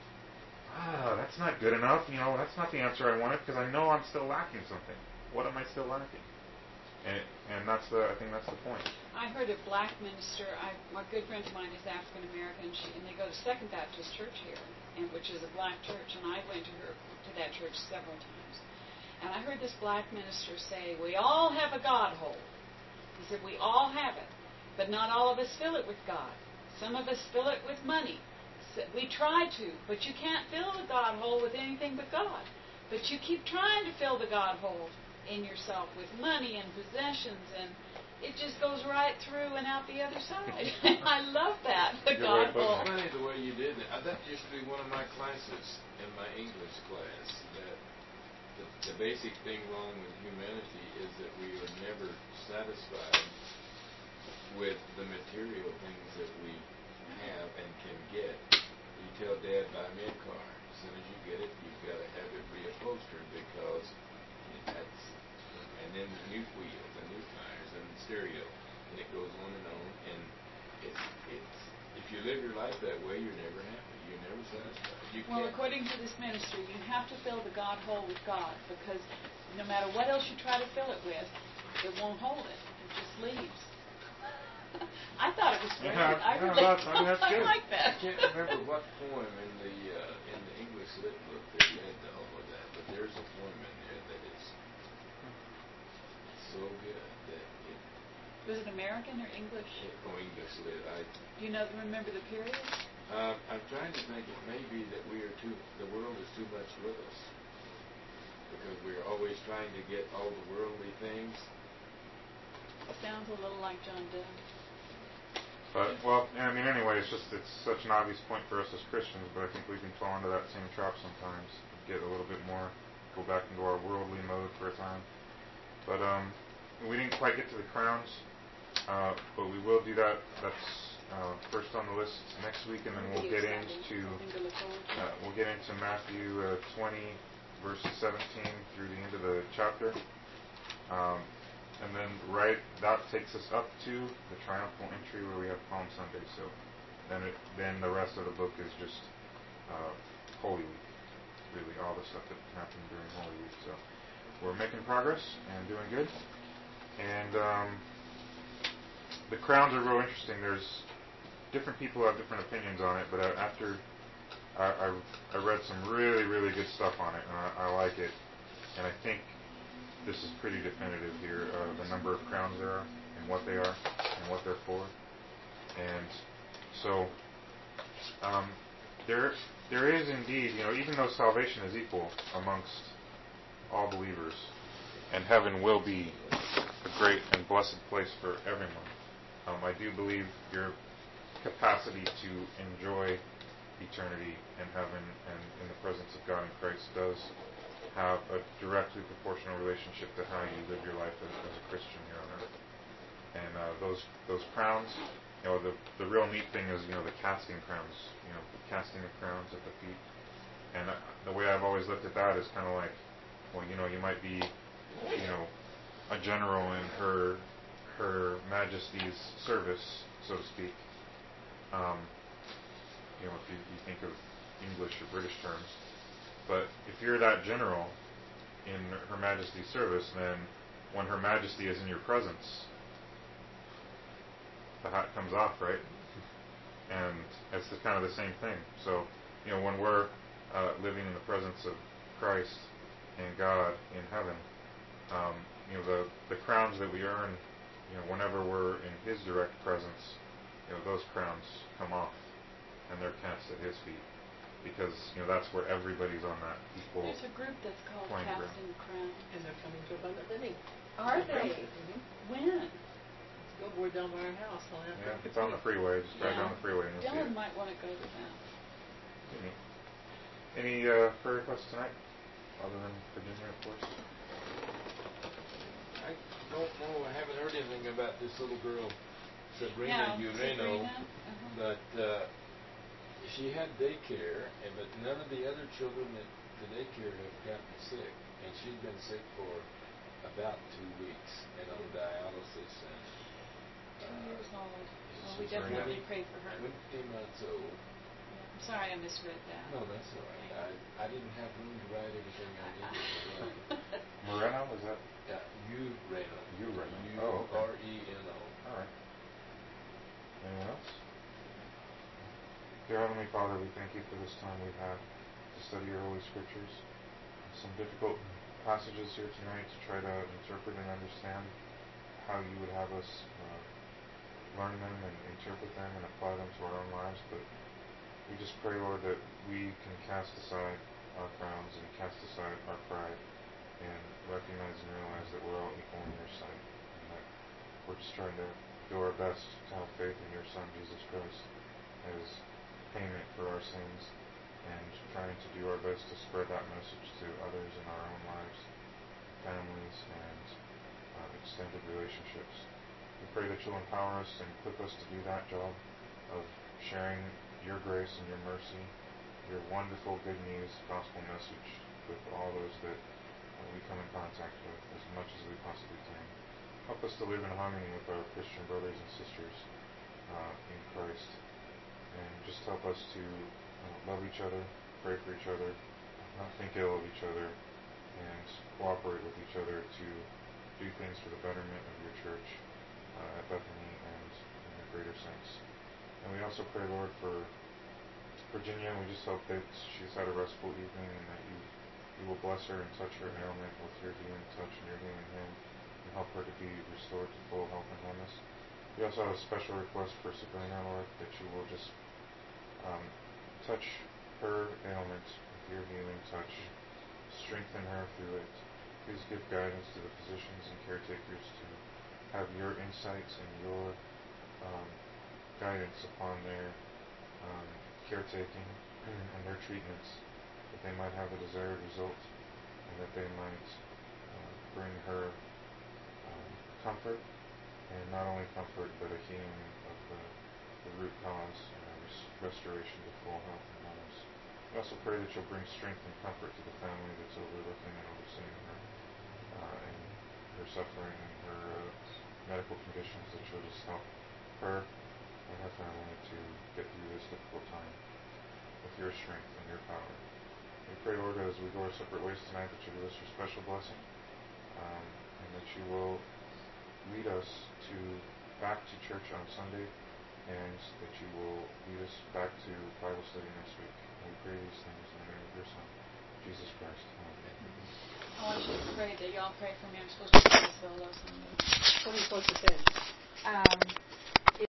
ah, that's not good enough. You know, that's not the answer I wanted because I know I'm still lacking something. What am I still lacking? And and that's the I think that's the point. I heard a black minister. I, a good friend of mine is African American, she, and they go to Second Baptist Church here, and which is a black church. And I went to her to that church several times. And I heard this black minister say, "We all have a God hole." He said, "We all have it, but not all of us fill it with God. Some of us fill it with money. So we try to, but you can't fill the God hole with anything but God. But you keep trying to fill the God hole in yourself with money and possessions, and it just goes right through and out the other side." I love that, the You're God right, but- hole. Funny the way you did that. Uh, That used to be one of my classes in my English class. That the, the basic thing wrong with humanity is that we are never satisfied with the material things that we have and can get. You tell Dad, buy me a car. As soon as you get it, you've got to have it reupholstered because that's, and then new wheels and new tires and stereo, and it goes on and on. And it's it's if you live your life that way, you're never happy. You're never satisfied. You Well, can't. according to this ministry, you have to fill the God hole with God, because no matter what else you try to fill it with, it won't hold it. It just leaves. I thought it was great. Yeah, I yeah, really that's- I mean, that's I good. like that. I can't remember what poem in the uh, in the English lit book that led to all of that, but there's a poem in there that is so good that it, Was it American or English? it oh, English lit. I Do you know? Remember the period? uh, I'm trying to think. It may be that we are too. The world is too much with us because we're always trying to get all the worldly things. Sounds a little like John Donne. But, well, I mean, anyway, it's just, it's such an obvious point for us as Christians, but I think we can fall into that same trap sometimes, get a little bit more, go back into our worldly mode for a time. But, um, we didn't quite get to the crowns, uh, but we will do that. That's, uh, first on the list next week, and then we'll get into, uh, we'll get into Matthew, uh, twenty, verses seventeen through the end of the chapter. Um, And then right, that takes us up to the triumphal entry where we have Palm Sunday. So then it, then the rest of the book is just uh, Holy Week, really all the stuff that happened during Holy Week. So we're making progress and doing good. And um, the crowns are real interesting. There's different people have different opinions on it, but uh, after I, I, I read some really, really good stuff on it, and I, I like it. And I think this is pretty definitive here, uh, the number of crowns there are, and what they are, and what they're for. And so, um, there, there is indeed, you know, even though salvation is equal amongst all believers, and heaven will be a great and blessed place for everyone, um, I do believe your capacity to enjoy eternity in heaven and in the presence of God in Christ does have a directly proportional relationship to how you live your life as, as a Christian here on earth. And uh, those those crowns, you know, the the real neat thing is, you know, the casting crowns, you know, casting the crowns at the feet. And uh, the way I've always looked at that is kind of like, well, you know, you might be, you know, a general in her her Majesty's service, so to speak. Um, you know, if you, you think of English or British terms. But if you're that general in Her Majesty's service, then when Her Majesty is in your presence, the hat comes off, right? And it's the, kind of the same thing. So, you know, when we're uh, living in the presence of Christ and God in heaven, um, you know, the, the crowns that we earn, you know, whenever we're in His direct presence, you know, those crowns come off and they're cast at His feet. Because, you know, that's where everybody's on that equal. There's a group that's called Playing Casting the Crown. And they're coming to Abundant Living. Are they? Mm-hmm. When? Billboard down by our house. I'll have Yeah, to it's on the freeway. Just drive Yeah. down the freeway and you'll see Dylan it. might want to go to that. Any, any uh, prayer requests tonight? Other than Virginia, of course. I don't know. I haven't heard anything about this little girl, Sabrina Yeah, Ureno, Sabrina? Uh-huh. but uh, she had daycare, and but none of the other children at the daycare have gotten sick, and she's been sick for about two weeks and on dialysis. And Two uh, years old. Well, we she's definitely twenty pray for her. twenty months old. Yeah, I'm sorry I misread that. No, that's all right. I I didn't have room to write everything I needed to write. Moreno, was that? Yeah, Ureno. Ureno. U Oh, okay. R E N O. All right. Anyone else? Dear Heavenly Father, we thank you for this time we've had to study your Holy Scriptures. Some difficult passages here tonight to try to interpret and understand how you would have us uh, learn them and interpret them and apply them to our own lives. But we just pray, Lord, that we can cast aside our crowns and cast aside our pride and recognize and realize that we're all equal in your sight, and that we're just trying to do our best to have faith in your Son, Jesus Christ, as payment for our sins, and trying to do our best to spread that message to others in our own lives, families, and uh, extended relationships. We pray that you'll empower us and equip us to do that job of sharing your grace and your mercy, your wonderful good news gospel message with all those that uh, we come in contact with as much as we possibly can. Help us to live in harmony with our Christian brothers and sisters uh, in Christ, and just help us to uh, love each other, pray for each other, not think ill of each other, and cooperate with each other to do things for the betterment of your church uh, at Bethany and in the greater sense. And we also pray, Lord, for Virginia. We just hope that she's had a restful evening and that you, you will bless her and touch her ailment with your healing touch and your healing hand, and help her to be restored to full health and wholeness. We also have a special request for Sabrina, Lord, that you will just um, touch her ailment with your healing touch, strengthen her through it. Please give guidance to the physicians and caretakers to have your insights and your um, guidance upon their um, caretaking and their treatments, that they might have the desired result, and that they might uh, bring her um, comfort, and not only comfort, but a healing of the, the root cause and a res- restoration to full health and wholeness. We also pray that you'll bring strength and comfort to the family that's overlooking and overseeing her uh, and her suffering and her uh, medical conditions, that you'll just help her and her family to get through this difficult time with your strength and your power. We pray, Lord, as we go our separate ways tonight, that you give us your special blessing, um, and that you will lead us to back to church on Sunday, and that you will lead us back to Bible study next week. And we pray these things in the name of your Son, Jesus Christ. Amen. I want you to pray that y'all pray for me. I'm supposed to play a solo someday. What are you supposed to say? Um,